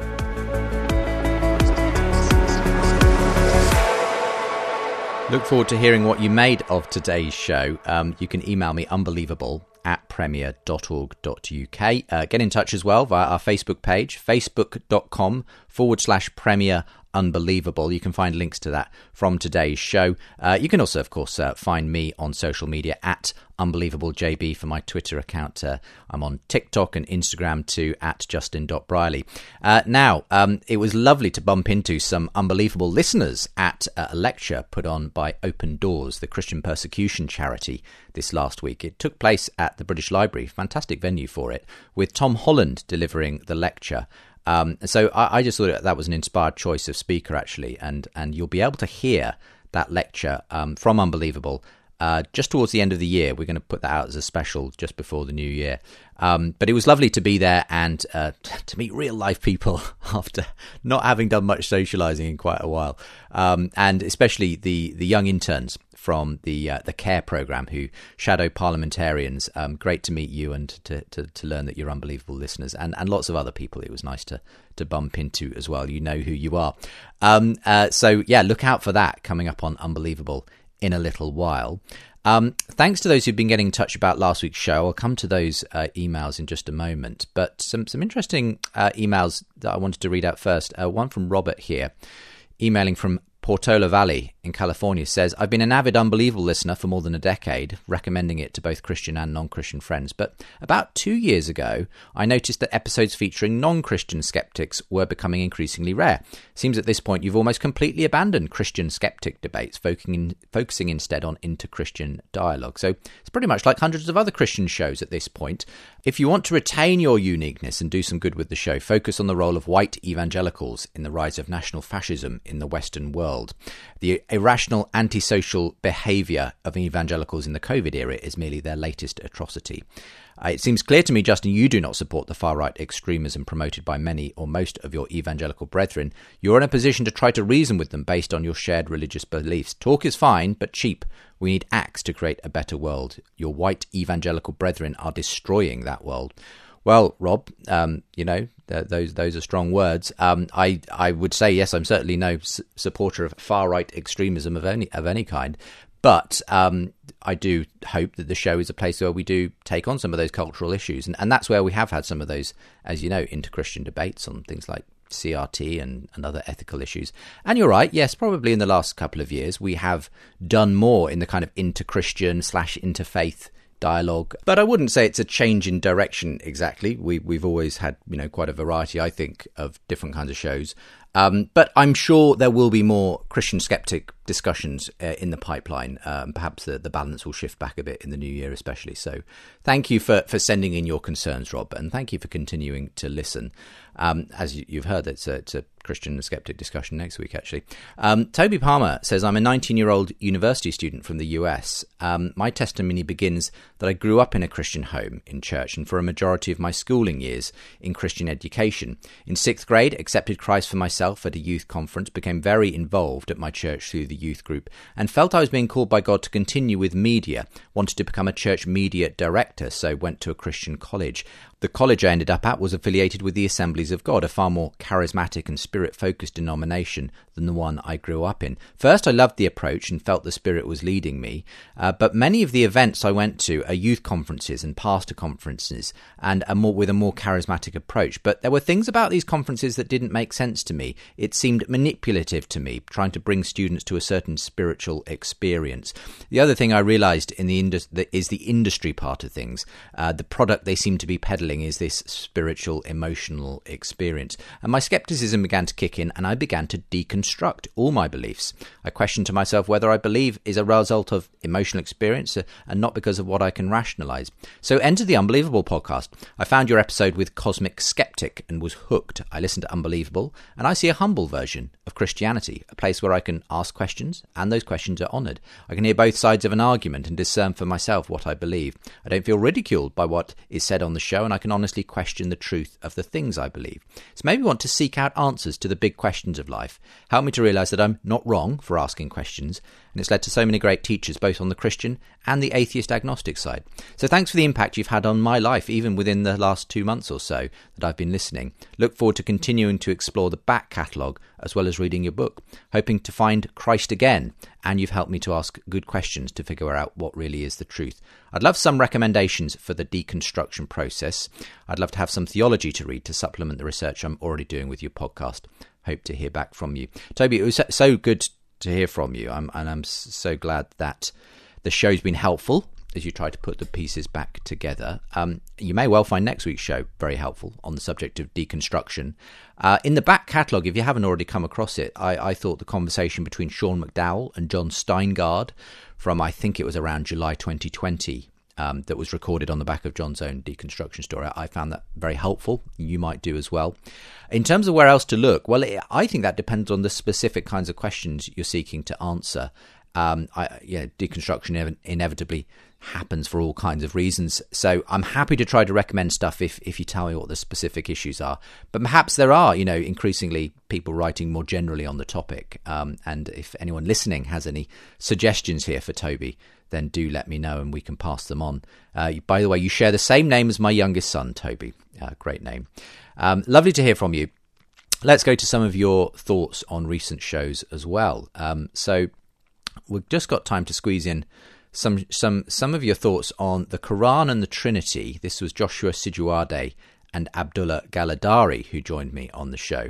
Look forward to hearing what you made of today's show. Um, you can email me unbelievable at premier dot org dot uk. Uh, get in touch as well via our Facebook page, facebook.com forward slash premier unbelievable. You can find links to that from today's show. Uh, you can also, of course, uh, find me on social media at unbelievablejb for my Twitter account. Uh, I'm on TikTok and Instagram too, at justin dot briley. Uh, now, um, it was lovely to bump into some unbelievable listeners at a lecture put on by Open Doors, the Christian persecution charity, this last week. It took place at the British Library, fantastic venue for it, with Tom Holland delivering the lecture. Um, so I, I just thought that was an inspired choice of speaker, actually, and and you'll be able to hear that lecture um, from Unbelievable uh, just towards the end of the year. We're going to put that out as a special just before the new year. Um, but it was lovely to be there and uh, to meet real life people after not having done much socializing in quite a while, um, and especially the the young interns from the uh, the CARE program who shadow parliamentarians. Um, great to meet you and to, to, to learn that you're unbelievable listeners, and, and lots of other people it was nice to to bump into as well. You know who you are. Um, uh, so yeah, look out for that coming up on Unbelievable in a little while. Um, thanks to those who've been getting in touch about last week's show. I'll come to those uh, emails in just a moment. But some, some interesting uh, emails that I wanted to read out first. Uh, one from Robert here, emailing from Portola Valley in California says, I've been an avid Unbelievable listener for more than a decade, recommending it to both Christian and non-Christian friends. But about two years ago, I noticed that episodes featuring non-Christian skeptics were becoming increasingly rare. Seems at this point you've almost completely abandoned Christian skeptic debates, focusing, in, focusing instead on inter-Christian dialogue. So it's pretty much like hundreds of other Christian shows at this point. If you want to retain your uniqueness and do some good with the show, focus on the role of white evangelicals in the rise of national fascism in the Western world. The irrational antisocial behaviour of evangelicals in the COVID era is merely their latest atrocity. Uh, it seems clear to me, Justin, you do not support the far-right extremism promoted by many or most of your evangelical brethren. You're in a position to try to reason with them based on your shared religious beliefs. Talk is fine, but cheap. We need acts to create a better world. Your white evangelical brethren are destroying that world. Well, Rob, um, you know, th- those those are strong words. Um, I I would say, yes, I'm certainly no s- supporter of far-right extremism of any of any kind. But um, I do hope that the show is a place where we do take on some of those cultural issues. And, and that's where we have had some of those, as you know, inter-Christian debates on things like C R T and, and other ethical issues. And you're right, yes, probably in the last couple of years, we have done more in the kind of inter-Christian slash interfaith dialogue. But I wouldn't say it's a change in direction exactly. We, we've always had, you know, quite a variety, I think, of different kinds of shows. Um, but I'm sure there will be more Christian skeptic discussions uh, in the pipeline. Um, perhaps the, the balance will shift back a bit in the new year especially. So thank you for, for sending in your concerns, Rob, and thank you for continuing to listen. Um, as you, you've heard, it's a, it's a Christian and skeptic discussion next week, actually. Um, Toby Palmer says, I'm a nineteen-year-old university student from the U S. Um, my testimony begins that I grew up in a Christian home in church and for a majority of my schooling years in Christian education. In sixth grade, accepted Christ for myself at a youth conference, became very involved at my church through the youth group, and felt I was being called by God to continue with media. Wanted to become a church media director, so went to a Christian college. The college I ended up at was affiliated with the Assemblies of God, a far more charismatic and spirit-focused denomination than the one I grew up in. First, I loved the approach and felt the Spirit was leading me, uh, but many of the events I went to are youth conferences and pastor conferences, and a more with a more charismatic approach. But there were things about these conferences that didn't make sense to me. It seemed manipulative to me, trying to bring students to a certain spiritual experience. The other thing I realised in the indus- is the industry part of things. Uh, the product they seem to be peddling is this spiritual, emotional experience. And my skepticism began to kick in, and I began to deconstruct all my beliefs. I questioned to myself whether I believe is a result of emotional experience uh, and not because of what I can rationalise. So enter the Unbelievable podcast. I found your episode with Cosmic Skeptic and was hooked. I listened to Unbelievable, and I see a humble version of Christianity, a place where I can ask questions, and those questions are honoured. I can hear both sides of an argument and discern for myself what I believe. I don't feel ridiculed by what is said on the show, and I can honestly question the truth of the things I believe. So maybe want to seek out answers to the big questions of life. Help me to realise that I'm not wrong for asking questions, and it's led to so many great teachers, both on the Christian and the atheist agnostic side. So thanks for the impact you've had on my life, even within the last two months or so that I've been listening. Look forward to continuing to explore the back catalogue as well as reading your book, hoping to find Christ again, and you've helped me to ask good questions to figure out what really is the truth. I'd love some recommendations for the deconstruction process. I'd love to have some theology to read to supplement the research I'm already doing with your podcast. Hope to hear back from you. Toby, it was so good to hear from you, I'm, and I'm so glad that the show's been helpful as you try to put the pieces back together. Um, you may well find next week's show very helpful on the subject of deconstruction. Uh, in the back catalogue, if you haven't already come across it, I, I thought the conversation between Sean McDowell and John Steingard from, I think it was around July twenty twenty, um, that was recorded on the back of John's own deconstruction story, I found that very helpful. You might do as well. In terms of where else to look, well, it, I think that depends on the specific kinds of questions you're seeking to answer. Um, I, you know, deconstruction inev- inevitably happens for all kinds of reasons. So I'm happy to try to recommend stuff if, if you tell me what the specific issues are. But perhaps there are, you know, increasingly people writing more generally on the topic. Um, and if anyone listening has any suggestions here for Toby, then do let me know and we can pass them on. Uh, by the way, you share the same name as my youngest son, Toby. Uh, great name. Um, lovely to hear from you. Let's go to some of your thoughts on recent shows as well. Um, so we've just got time to squeeze in some some some of your thoughts on the Quran and the Trinity. This was Joshua Sijuade and Abdullah Galadari who joined me on the show.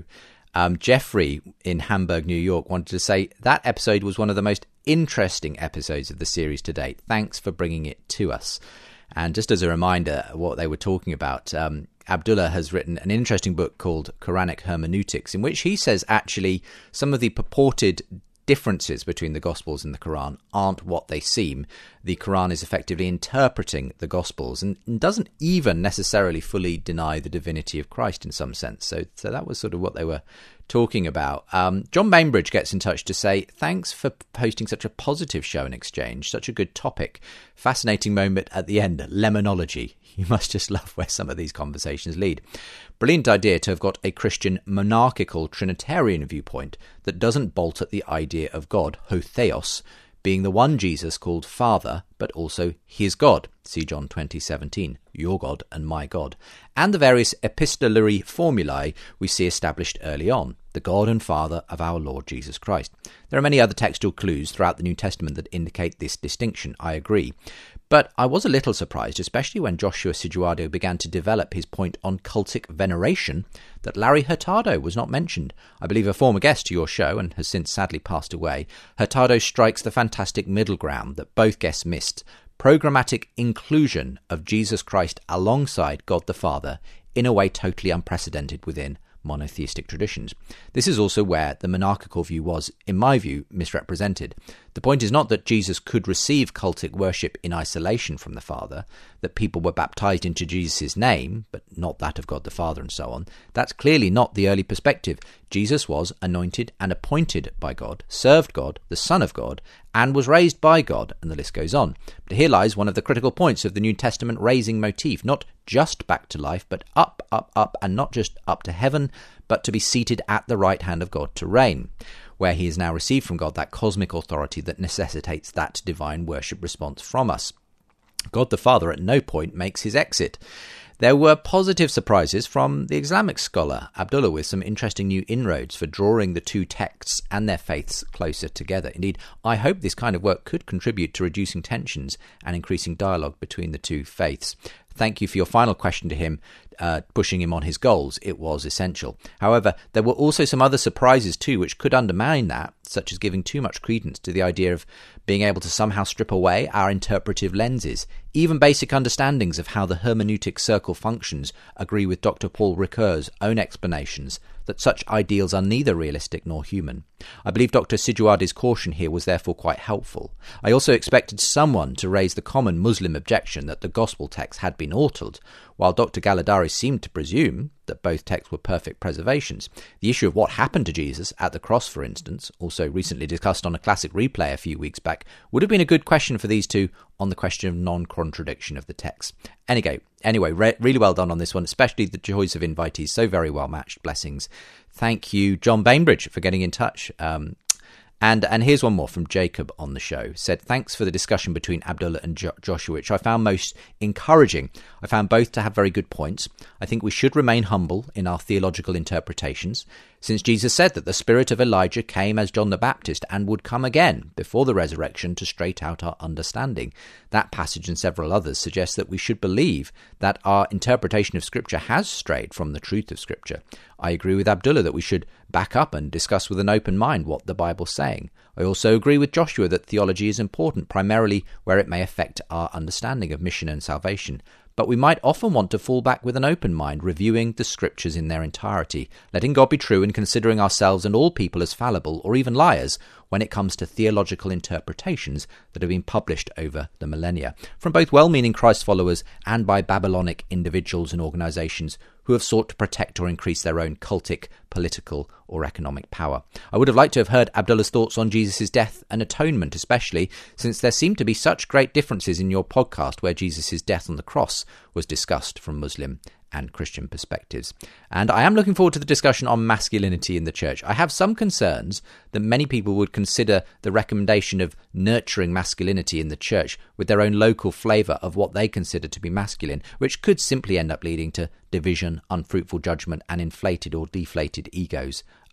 Um, Jeffrey in Hamburg, New York, wanted to say that episode was one of the most interesting episodes of the series to date. Thanks for bringing it to us. And just as a reminder, what they were talking about, um, Abdullah has written an interesting book called Quranic Hermeneutics, in which he says actually some of the purported differences between the Gospels and the Quran aren't what they seem. The Quran is effectively interpreting the Gospels and doesn't even necessarily fully deny the divinity of Christ in some sense. So, so that was sort of what they were talking about. Um, John Bainbridge gets in touch to say, thanks for posting such a positive show and exchange, such a good topic. Fascinating moment at the end, lemonology. You must just love where some of these conversations lead. Brilliant idea to have got a Christian monarchical Trinitarian viewpoint that doesn't bolt at the idea of God, ho theos, being the one Jesus called Father, but also his God. See John twenty seventeen, your God and my God. And the various epistolary formulae we see established early on, the God and Father of our Lord Jesus Christ. There are many other textual clues throughout the New Testament that indicate this distinction, I agree. But I was a little surprised, especially when Joshua Sijuado began to develop his point on cultic veneration, that Larry Hurtado was not mentioned. I believe a former guest to your show, and has since sadly passed away, Hurtado strikes the fantastic middle ground that both guests missed, programmatic inclusion of Jesus Christ alongside God the Father in a way totally unprecedented within monotheistic traditions. This is also where the monarchical view was, in my view, misrepresented. The point is not that Jesus could receive cultic worship in isolation from the Father, that people were baptized into Jesus' name, but not that of God the Father and so on. That's clearly not the early perspective. Jesus was anointed and appointed by God, served God, the Son of God, and was raised by God, and the list goes on. But here lies one of the critical points of the New Testament raising motif, not just back to life, but up, up, up, and not just up to heaven, but to be seated at the right hand of God to reign, where he has now received from God that cosmic authority that necessitates that divine worship response from us. God the Father at no point makes his exit. There were positive surprises from the Islamic scholar Abdullah with some interesting new inroads for drawing the two texts and their faiths closer together. Indeed, I hope this kind of work could contribute to reducing tensions and increasing dialogue between the two faiths. Thank you for your final question to him, uh, pushing him on his goals. It was essential. However, there were also some other surprises too, which could undermine that, such as giving too much credence to the idea of being able to somehow strip away our interpretive lenses. Even basic understandings of how the hermeneutic circle functions agree with Doctor Paul Ricoeur's own explanations that such ideals are neither realistic nor human. I believe Doctor Sijuadi's caution here was therefore quite helpful. I also expected someone to raise the common Muslim objection that the Gospel text had been altered, while Doctor Galadari seemed to presume that both texts were perfect preservations. The issue of what happened to Jesus at the cross, for instance, also recently discussed on a classic replay a few weeks back, would have been a good question for these two on the question of non-contradiction of the text. Anyway, anyway, re- really well done on this one, especially the choice of invitees, so very well matched. Blessings. Thank you, John Bainbridge, for getting in touch. Um, And and here's one more from Jacob on the show. Said, thanks for the discussion between Abdullah and jo- Joshua, which I found most encouraging. I found both to have very good points. I think we should remain humble in our theological interpretations, since Jesus said that the spirit of Elijah came as John the Baptist and would come again before the resurrection to straight out our understanding. That passage and several others suggest that we should believe that our interpretation of Scripture has strayed from the truth of Scripture. I agree with Abdullah that we should back up and discuss with an open mind what the Bible's saying. I also agree with Joshua that theology is important, primarily where it may affect our understanding of mission and salvation. But we might often want to fall back with an open mind, reviewing the Scriptures in their entirety, letting God be true and considering ourselves and all people as fallible or even liars when it comes to theological interpretations that have been published over the millennia, from both well-meaning Christ followers and by Babylonic individuals and organizations who have sought to protect or increase their own cultic, political or economic power. I would have liked to have heard Abdullah's thoughts on Jesus' death and atonement, especially since there seem to be such great differences in your podcast where Jesus' death on the cross was discussed from Muslim and Christian perspectives. And I am looking forward to the discussion on masculinity in the church. I have some concerns that many people would consider the recommendation of nurturing masculinity in the church with their own local flavour of what they consider to be masculine, which could simply end up leading to division, unfruitful judgment, and inflated or deflated egos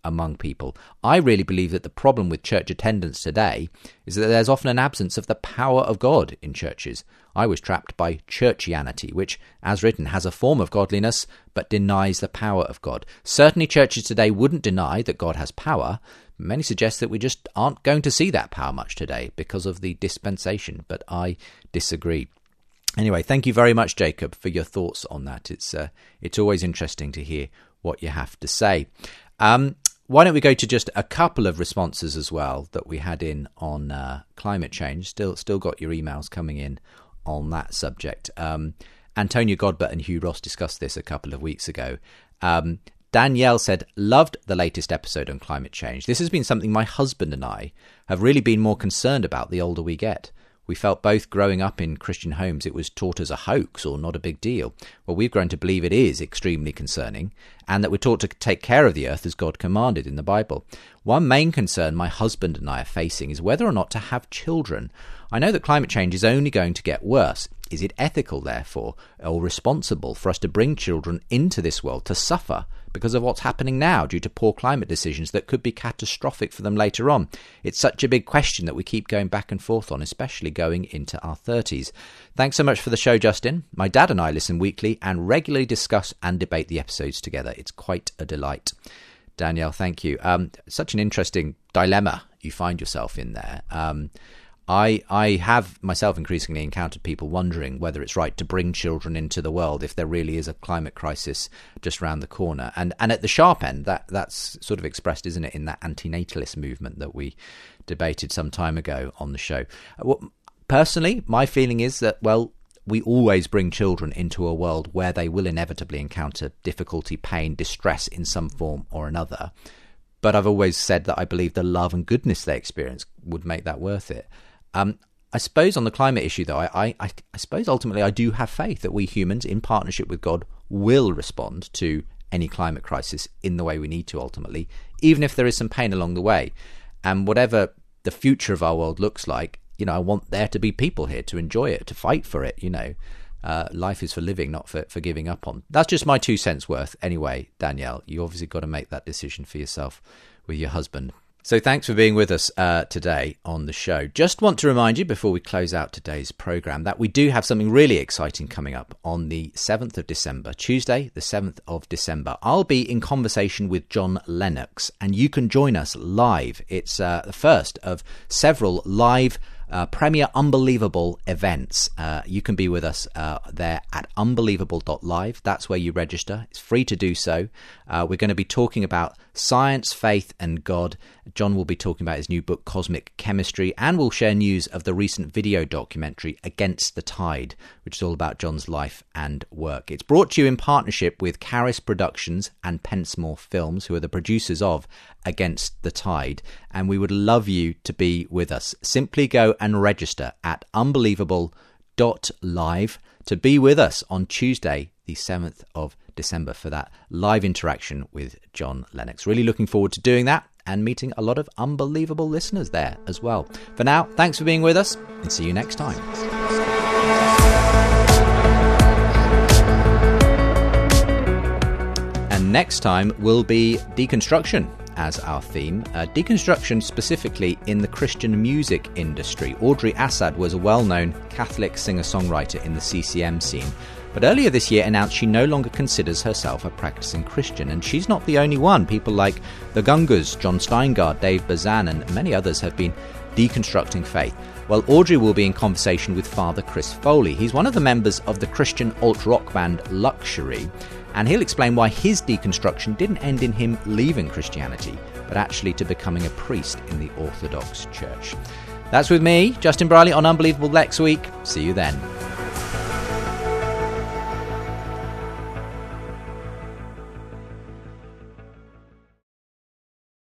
among people. I really believe that the problem with church attendance today is that there's often an absence of the power of God in churches. I was trapped by churchianity, which, as written, has a form of godliness, but denies the power of God. Certainly churches today wouldn't deny that God has power. Many suggest that we just aren't going to see that power much today because of the dispensation, but I disagree. Anyway, thank you very much, Jacob, for your thoughts on that. It's uh, it's always interesting to hear what you have to say. Um, why don't we go to just a couple of responses as well that we had in on uh, climate change. Still, still got your emails coming in on that subject. Um, Antonia Godbert and Hugh Ross discussed this a couple of weeks ago. Um, Danielle said, loved the latest episode on climate change. This has been something my husband and I have really been more concerned about the older we get. We felt both growing up in Christian homes it was taught as a hoax or not a big deal. Well, we've grown to believe it is extremely concerning and that we're taught to take care of the earth as God commanded in the Bible. One main concern my husband and I are facing is whether or not to have children. I know that climate change is only going to get worse. Is it ethical, therefore, or responsible for us to bring children into this world to suffer because of what's happening now due to poor climate decisions that could be catastrophic for them later on? It's such a big question that we keep going back and forth on, especially going into our thirties. Thanks so much for the show, Justin. My dad and I listen weekly and regularly discuss and debate the episodes together. It's quite a delight. Danielle, thank you. Um, such an interesting dilemma you find yourself in there. Um, I I have myself increasingly encountered people wondering whether it's right to bring children into the world if there really is a climate crisis just round the corner. And and at the sharp end, that that's sort of expressed, isn't it, in that antinatalist movement that we debated some time ago on the show. Well, personally, my feeling is that, well, we always bring children into a world where they will inevitably encounter difficulty, pain, distress in some form or another. But I've always said that I believe the love and goodness they experience would make that worth it. Um, I suppose on the climate issue, though, I, I, I suppose ultimately I do have faith that we humans, in partnership with God, will respond to any climate crisis in the way we need to ultimately, even if there is some pain along the way. And whatever the future of our world looks like, you know, I want there to be people here to enjoy it, to fight for it, you know. Uh, life is for living, not for, for giving up on. That's just my two cents worth. Anyway, Danielle, you obviously got to make that decision for yourself with your husband. So thanks for being with us uh, today on the show. Just want to remind you before we close out today's programme that we do have something really exciting coming up on the seventh of December, Tuesday, the seventh of December. I'll be in conversation with John Lennox and you can join us live. It's uh, the first of several live Uh, Premier Unbelievable events. Uh, you can be with us uh, there at unbelievable dot live. That's where you register. It's free to do so. Uh, we're going to be talking about science, faith and God. John will be talking about his new book, Cosmic Chemistry, and we'll share news of the recent video documentary, Against the Tide, which is all about John's life and work. It's brought to you in partnership with Caris Productions and Pensmore Films, who are the producers of Against the Tide, and we would love you to be with us. Simply go and register at unbelievable dot live to be with us on Tuesday, the seventh of December, for that live interaction with John Lennox. Really looking forward to doing that and meeting a lot of unbelievable listeners there as well. For now, thanks for being with us and see you next time. And next time will be deconstruction as our theme. Uh, deconstruction specifically in the Christian music industry. Audrey Assad was a well-known Catholic singer-songwriter in the C C M scene, but earlier this year announced she no longer considers herself a practicing Christian, and she's not the only one. People like the Gungors, John Steingard, Dave Bazan, and many others have been deconstructing faith. Well, Audrey will be in conversation with Father Chris Foley. He's one of the members of the Christian alt-rock band Luxury, and he'll explain why his deconstruction didn't end in him leaving Christianity, but actually to becoming a priest in the Orthodox Church. That's with me, Justin Briley, on Unbelievable next week. See you then.